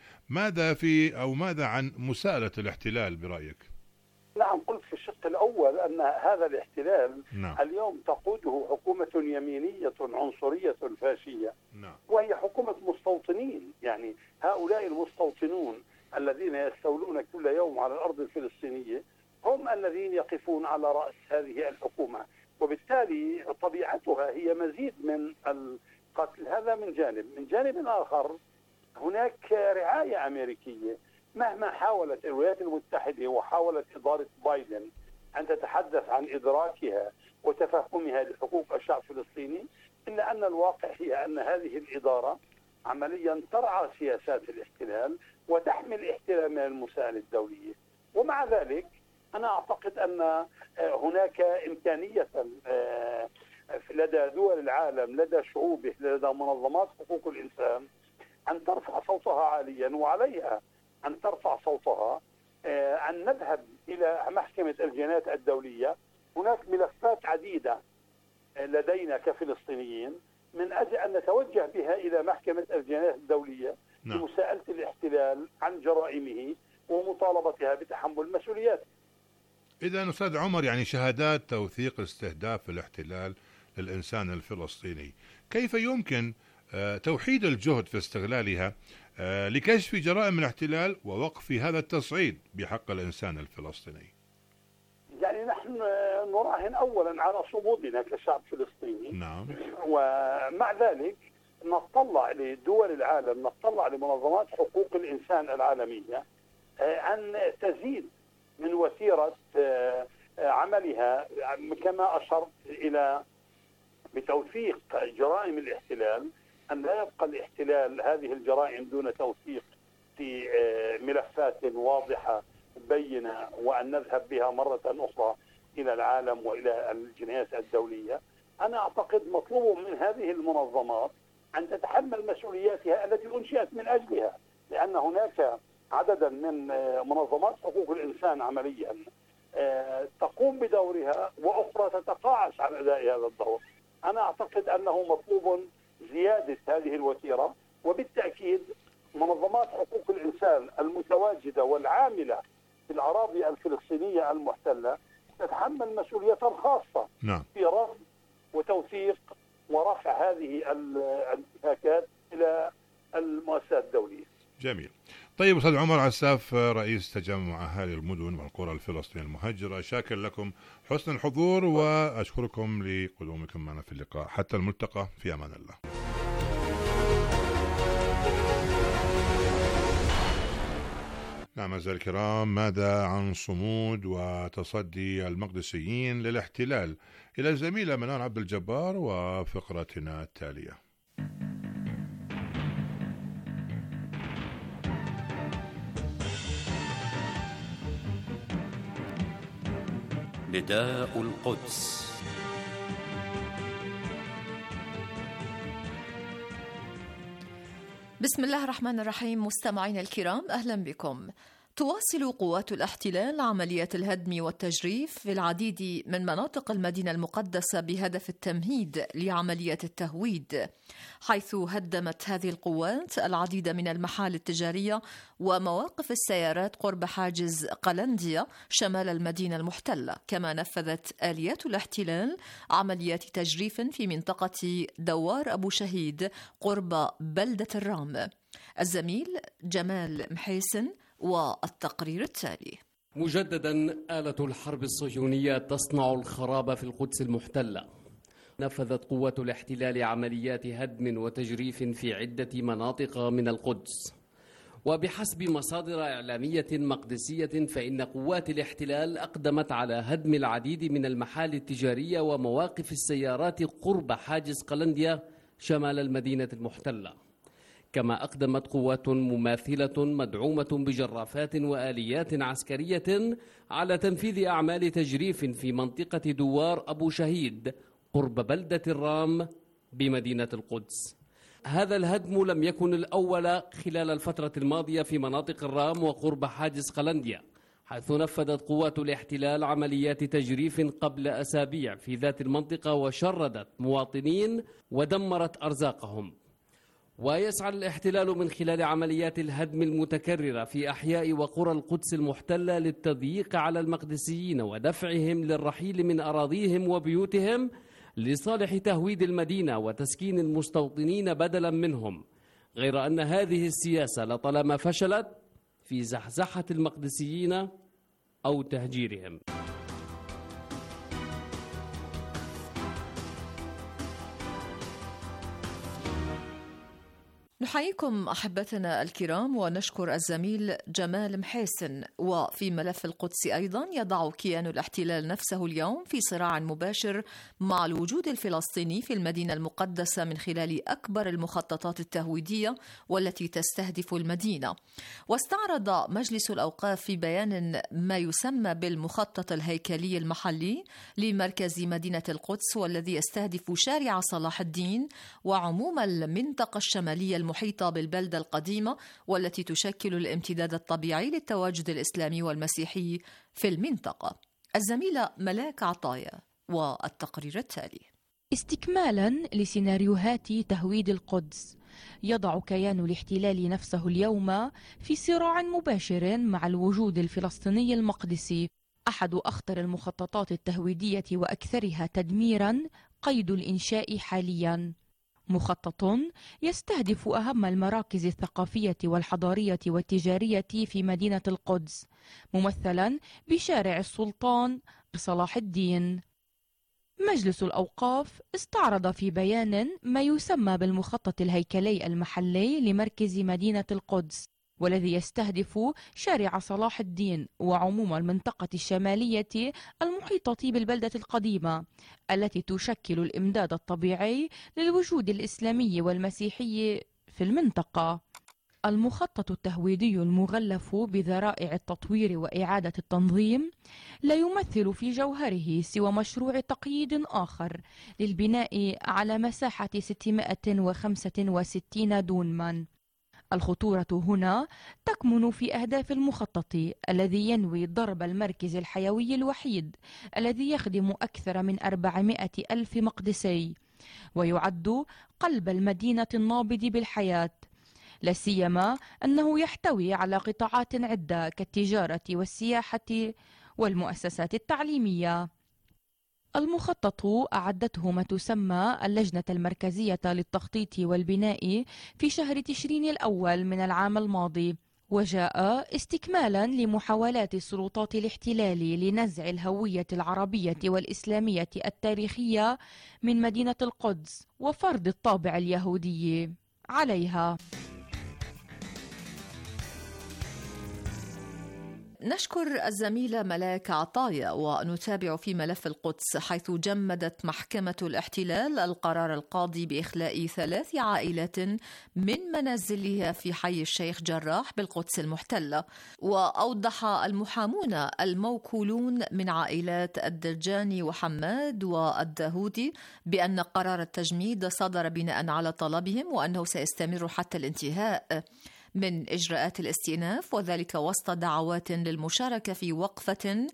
ماذا عن مساءلة الاحتلال برأيك؟ نعم، قلت في الشق الأول أن هذا الاحتلال نعم. اليوم تقوده حكومة يمينية عنصرية فاشية. نعم. وهي حكومة مستوطنين. يعني هؤلاء المستوطنون الذين يستولون كل يوم على الأرض الفلسطينية هم الذين يقفون على رأس هذه الحكومة، وبالتالي طبيعتها هي مزيد من القتل. هذا من جانب. من جانب آخر هناك رعاية أمريكية. مهما حاولت الولايات المتحدة وحاولت إدارة بايدن أن تتحدث عن إدراكها وتفهمها لحقوق الشعب الفلسطيني، إلا أن الواقع هي أن هذه الإدارة عمليا ترعى سياسات الاحتلال وتحمي الاحتلال من المساءلة الدولية. ومع ذلك أنا أعتقد أن هناك إمكانية لدى دول العالم، لدى شعوبه، لدى منظمات حقوق الإنسان أن ترفع صوتها عاليا، وعليها أن ترفع صوتها أن نذهب إلى محكمة الجنايات الدولية. هناك ملفات عديدة لدينا كفلسطينيين من أجل أن نتوجه بها إلى محكمة الجنايات الدولية لمساءلة الاحتلال عن جرائمه ومطالبتها بتحمل مسؤولياته. إذا أستاذ عمر، يعني شهادات توثيق استهداف الاحتلال للإنسان الفلسطيني، كيف يمكن توحيد الجهد في استغلالها لكشف جرائم الاحتلال ووقف هذا التصعيد بحق الإنسان الفلسطيني؟ يعني نحن نراهن أولا على صمودنا كشعب فلسطيني. نعم. ومع ذلك نطلع لدول العالم، نطلع لمنظمات حقوق الإنسان العالمية أن تزيد من وتيرة عملها، كما أشرت إلى بتوثيق جرائم الاحتلال، أن لا يبقى الاحتلال هذه الجرائم دون توثيق في ملفات واضحة بينة، وأن نذهب بها مرة أخرى إلى العالم وإلى الجنايات الدولية. أنا أعتقد مطلوب من هذه المنظمات أن تتحمل مسؤولياتها التي أنشئت من أجلها، لأن هناك عددا من منظمات حقوق الإنسان عمليا تقوم بدورها وأخرى تتقاعس عن أداء هذا الدور. أنا أعتقد أنه مطلوب زيادة هذه الوتيرة، وبالتأكيد منظمات حقوق الإنسان المتواجدة والعاملة في الأراضي الفلسطينية المحتلة تتحمل مسؤولية خاصة في رفض وتوثيق ورفع هذه الانتهاكات إلى المؤسسات الدولية. جميل. طيب أستاذ عمر عساف، رئيس تجمع أهالي المدن والقرى الفلسطينية المهجرة، شاكر لكم حسن الحضور وأشكركم لقدومكم معنا في اللقاء. حتى الملتقى، في أمان الله. نعم أعزائي الكرام، ماذا عن صمود وتصدي المقدسيين للاحتلال؟ إلى الزميلة منال عبد الجبار وفقرتنا التالية. نداء القدس. بسم الله الرحمن الرحيم. مستمعينا الكرام، أهلا بكم. تواصل قوات الاحتلال عملية الهدم والتجريف في العديد من مناطق المدينة المقدسة بهدف التمهيد لعملية التهويد، حيث هدمت هذه القوات العديد من المحال التجارية ومواقف السيارات قرب حاجز قلنديا شمال المدينة المحتلة. كما نفذت آليات الاحتلال عمليات تجريف في منطقة دوار أبو شهيد قرب بلدة الرام. الزميل جمال محيسن والتقرير التالي. مجددا آلة الحرب الصهيونية تصنع الخراب في القدس المحتلة. نفذت قوات الاحتلال عمليات هدم وتجريف في عدة مناطق من القدس، وبحسب مصادر إعلامية مقدسية فإن قوات الاحتلال أقدمت على هدم العديد من المحال التجارية ومواقف السيارات قرب حاجز قلنديا شمال المدينة المحتلة. كما أقدمت قوات مماثلة مدعومة بجرافات وآليات عسكرية على تنفيذ أعمال تجريف في منطقة دوار أبو شهيد قرب بلدة الرام بمدينة القدس. هذا الهدم لم يكن الأول خلال الفترة الماضية في مناطق الرام وقرب حاجز قلنديا، حيث نفذت قوات الاحتلال عمليات تجريف قبل أسابيع في ذات المنطقة وشردت مواطنين ودمرت أرزاقهم. ويسعى الاحتلال من خلال عمليات الهدم المتكررة في أحياء وقرى القدس المحتلة للتضييق على المقدسيين ودفعهم للرحيل من أراضيهم وبيوتهم لصالح تهويد المدينة وتسكين المستوطنين بدلا منهم، غير أن هذه السياسة لطالما فشلت في زحزحة المقدسيين أو تهجيرهم. نحييكم أحبتنا الكرام ونشكر الزميل جمال محيسن. وفي ملف القدس أيضا يضع كيان الاحتلال نفسه اليوم في صراع مباشر مع الوجود الفلسطيني في المدينة المقدسة من خلال أكبر المخططات التهويدية والتي تستهدف المدينة. واستعرض مجلس الأوقاف في بيان ما يسمى بالمخطط الهيكلي المحلي لمركز مدينة القدس، والذي يستهدف شارع صلاح الدين وعموم المنطقة الشمالية المحيطة بالبلدة القديمة، والتي تشكل الامتداد الطبيعي للتواجد الإسلامي والمسيحي في المنطقة. الزميلة ملاك عطايا والتقرير التالي. استكمالا لسيناريوهات تهويد القدس، يضع كيان الاحتلال نفسه اليوم في صراع مباشر مع الوجود الفلسطيني المقدسي. أحد أخطر المخططات التهويدية وأكثرها تدميرا قيد الإنشاء حاليا، مخطط يستهدف أهم المراكز الثقافية والحضارية والتجارية في مدينة القدس، ممثلا بشارع السلطان بصلاح الدين. مجلس الأوقاف استعرض في بيان ما يسمى بالمخطط الهيكلي المحلي لمركز مدينة القدس، والذي يستهدف شارع صلاح الدين وعموم المنطقة الشمالية المحيطة بالبلدة القديمة، التي تشكل الإمداد الطبيعي للوجود الإسلامي والمسيحي في المنطقة. المخطط التهويدي المغلف بذرائع التطوير وإعادة التنظيم لا يمثل في جوهره سوى مشروع تقييد آخر للبناء على مساحة 665 دونما. الخطورة هنا تكمن في أهداف المخطط الذي ينوي ضرب المركز الحيوي الوحيد الذي يخدم أكثر من 400 ألف مقدسي، ويعد قلب المدينة النابض بالحياة، لا سيما أنه يحتوي على قطاعات عدة كالتجارة والسياحة والمؤسسات التعليمية. المخطط أعدته ما تسمى اللجنة المركزية للتخطيط والبناء في شهر تشرين الأول من العام الماضي، وجاء استكمالا لمحاولات سلطات الاحتلال لنزع الهوية العربية والإسلامية التاريخية من مدينة القدس وفرض الطابع اليهودي عليها. نشكر الزميلة ملاك عطايا، ونتابع في ملف القدس، حيث جمدت محكمة الاحتلال القرار القاضي بإخلاء 3 عائلات من منازلها في حي الشيخ جراح بالقدس المحتلة. وأوضح المحامون الموكولون من عائلات الدرجاني وحماد والداهودي بأن قرار التجميد صدر بناء على طلبهم، وأنه سيستمر حتى الانتهاء من إجراءات الاستئناف، وذلك وسط دعوات للمشاركة في وقفة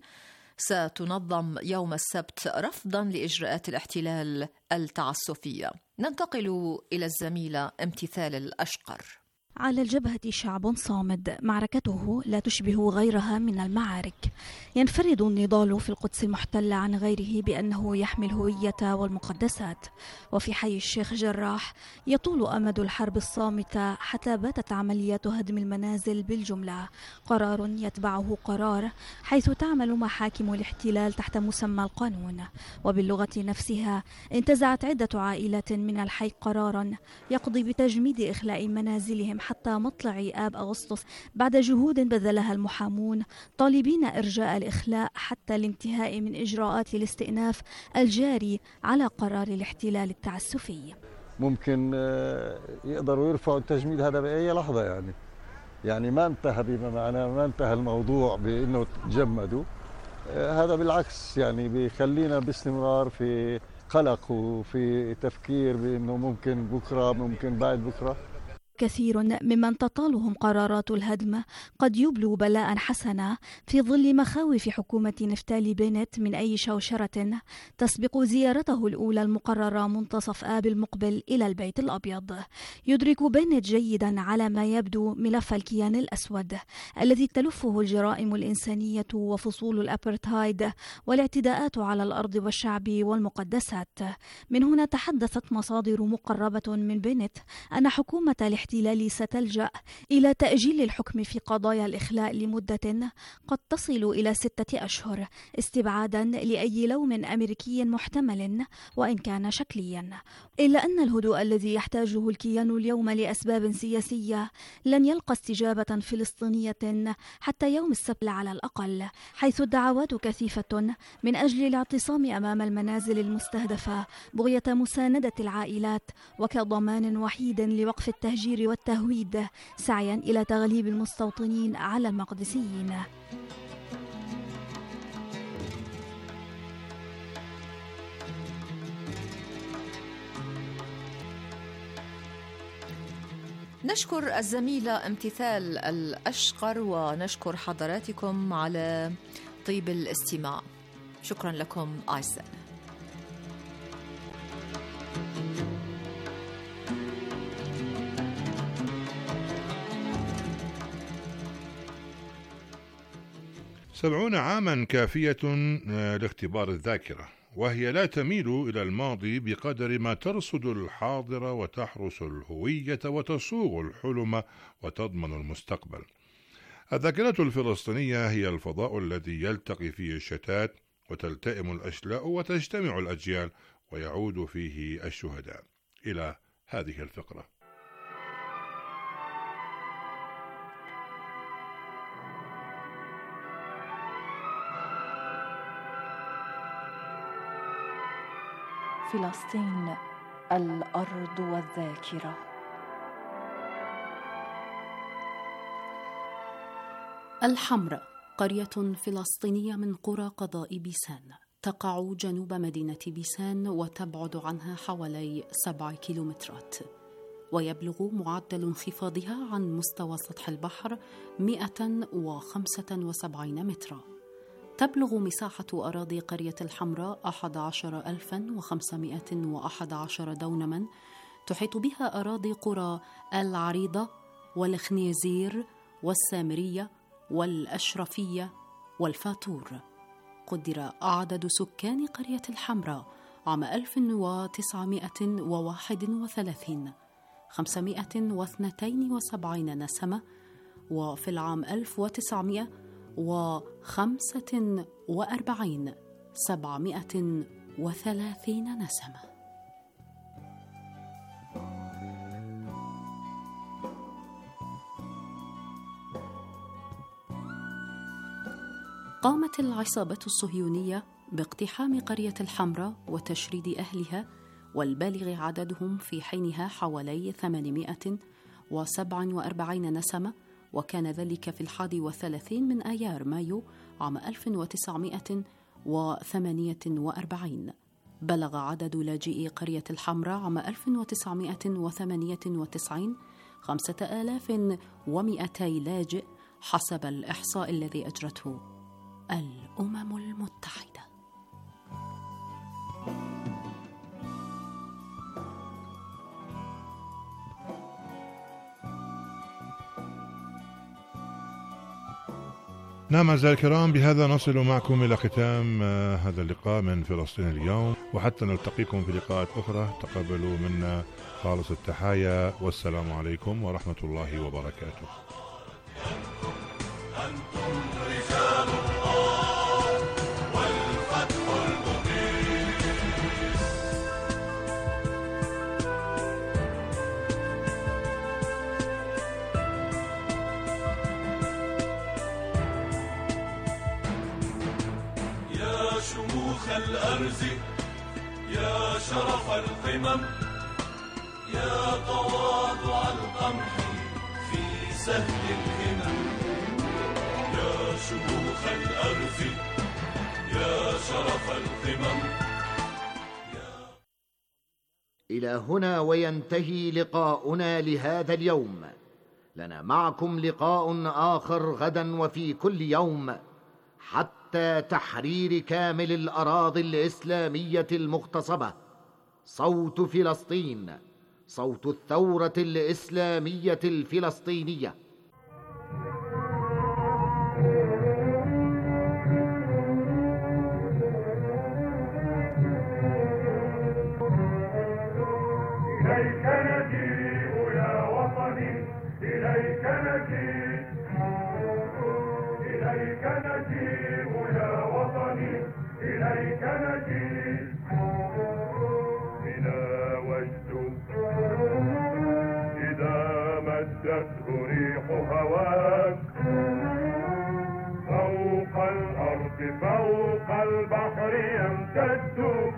ستنظم يوم السبت رفضا لإجراءات الاحتلال التعسفية. ننتقل إلى الزميلة امتثال الأشقر. على الجبهة شعب صامد، معركته لا تشبه غيرها من المعارك. ينفرد النضال في القدس المحتلة عن غيره بأنه يحمي الهوية والمقدسات، وفي حي الشيخ جراح يطول أمد الحرب الصامتة حتى باتت عمليات هدم المنازل بالجملة قرار يتبعه قرار، حيث تعمل محاكم الاحتلال تحت مسمى القانون. وباللغة نفسها انتزعت عدة عائلات من الحي قرارا يقضي بتجميد إخلاء منازلهم حتى مطلع آب أغسطس، بعد جهود بذلها المحامون طالبين إرجاء الإخلاء حتى الانتهاء من إجراءات الاستئناف الجاري على قرار الاحتلال التعسفي. ممكن يقدروا يرفعوا التجميد هذا بأي لحظة، يعني ما انتهى، بما معناه ما انتهى الموضوع بأنه تجمدوا. هذا بالعكس بيخلينا باستمرار في قلق وفي تفكير بأنه ممكن بكرة، ممكن بعد بكرة. كثير ممن تطالهم قرارات الهدم قد يبلوا بلاء حسنا في ظل مخاوف حكومة نفتالي بنت من أي شوشرة تسبق زيارته الأولى المقررة منتصف آب المقبل إلى البيت الأبيض. يدرك بنت جيدا على ما يبدو ملف الكيان الأسود الذي تلفه الجرائم الإنسانية وفصول الأبرتهايد والاعتداءات على الأرض والشعب والمقدسات. من هنا تحدثت مصادر مقربة من بنت أن حكومة الاحتلال ستلجأ إلى تأجيل الحكم في قضايا الإخلاء لمدة قد تصل إلى 6 أشهر، استبعادا لأي لوم أمريكي محتمل وإن كان شكليا. إلا أن الهدوء الذي يحتاجه الكيان اليوم لأسباب سياسية لن يلقى استجابة فلسطينية حتى يوم السبت على الأقل، حيث الدعوات كثيفة من أجل الاعتصام أمام المنازل المستهدفة بغية مساندة العائلات وكضمان وحيد لوقف التهجير والتهويد، سعيا إلى تغليب المستوطنين على المقدسيين. نشكر الزميلة امتثال الأشقر، ونشكر حضراتكم على طيب الاستماع. شكرا لكم أعزائنا. سبعون عاما كافية لاختبار الذاكرة، وهي لا تميل إلى الماضي بقدر ما ترصد الحاضر وتحرس الهوية وتصوغ الحلم وتضمن المستقبل. الذاكرة الفلسطينية هي الفضاء الذي يلتقي فيه الشتات وتلتئم الأشلاء وتجتمع الأجيال ويعود فيه الشهداء. إلى هذه الفقرة. فلسطين الأرض والذاكرة. الحمراء قرية فلسطينية من قرى قضاء بيسان، تقع جنوب مدينة بيسان وتبعد عنها حوالي 7 كيلومترات، ويبلغ معدل انخفاضها عن مستوى سطح البحر 175 مترا. تبلغ مساحة أراضي قرية الحمراء 11511 دونما، تحيط بها أراضي قرى العريضة والخنيزير والسامرية والأشرفية والفاتور. قدر عدد سكان قرية الحمراء عام 1931 572 نسمة، وفي العام 1945 730 نسمة. قامت العصابة الصهيونية باقتحام قرية الحمراء وتشريد أهلها، والبالغ عددهم في حينها حوالي 847 نسمة، وكان ذلك في 31 من آيار مايو عام 1948. بلغ عدد لاجئي قرية الحمراء عام 1998 5200 لاجئ حسب الإحصاء الذي أجرته الأمم المتحدة. نعم أعزائي الكرام، بهذا نصل معكم إلى ختام هذا اللقاء من فلسطين اليوم، وحتى نلتقيكم في لقاءات أخرى تقبلوا منا خالص التحايا، والسلام عليكم ورحمة الله وبركاته. أنتم رجال الله والفتح المبين. يا شموخ الأرز، يا شرف القمم، يا تواضع القمح في سهل الهمم، يا شموخ الأرز، يا شرف القمم. إلى هنا وينتهي لقاؤنا لهذا اليوم. لنا معكم لقاء آخر غدا وفي كل يوم، حتى تحرير كامل الأراضي الإسلامية المغتصبة. صوت فلسطين، صوت الثورة الإسلامية الفلسطينية. إليك نجيء يا وطني، إليك نجيء، إليك نجيء يا وطني، إليك نجيء. بنا وجد إذا مدته ريح هواك، فوق الأرض فوق البحر يمتد.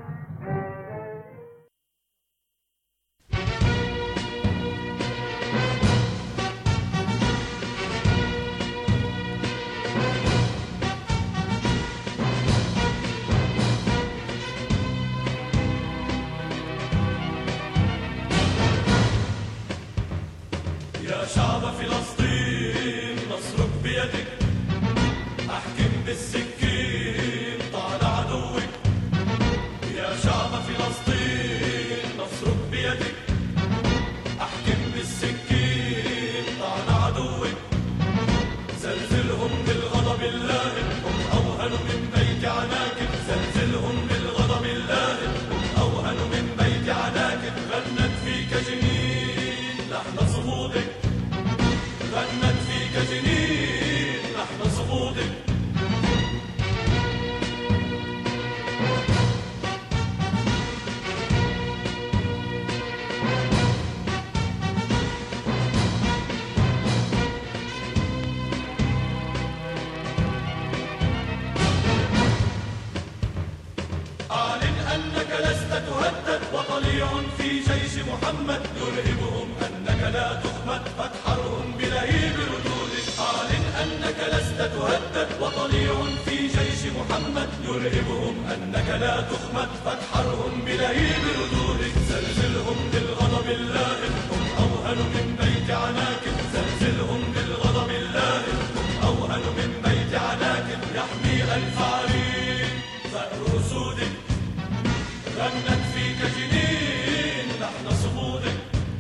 يا شعب فلسطين نصرك بيدك، أحكم بالسكين طال عدوك. يا شعب فلسطين نصرك بيدك، أحكم بالسكين طال عدوك. زلزلهم بالغضب اللاهب، هم أوهن من بيت عناكب. زلزلهم بالغضب اللاهب، هم أوهن من بيت عناكب. غنت فيك جنين لحن صمودك، غنت فيك جنين لحن صمودك. أعلن أنك لست تهدد، وطليع في جيش محمد يرهبهم أنك لا تخمد. فاتحرهم بلهيب ردودك. أعلن أنك لست ترهبهم أنك لا تخمد فاكحرهم بلهيب ردودك زلزلهم بالغضب اللائم هم أوهن من بيت عناكب زلزلهم بالغضب اللائم هم أوهن من بيت عناكب يحمي ألف عرين ثأر أسودك غنت فيك جنين نحن صمودك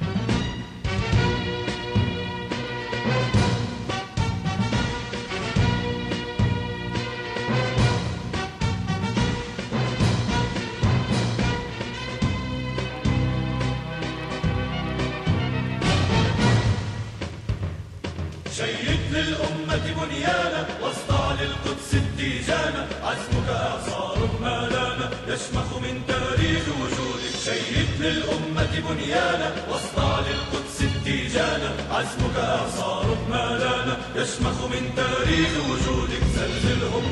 شيد للأمة بنيانا واصدع للقدس التيجانا عزمك إعصار ما لانا يشمخ من تاريخ وجودك شيد للأمة بنيانا واصدع للقدس التيجانا عزمك إعصار ما لانا يشمخ من تاريخ وجودك زلزلهم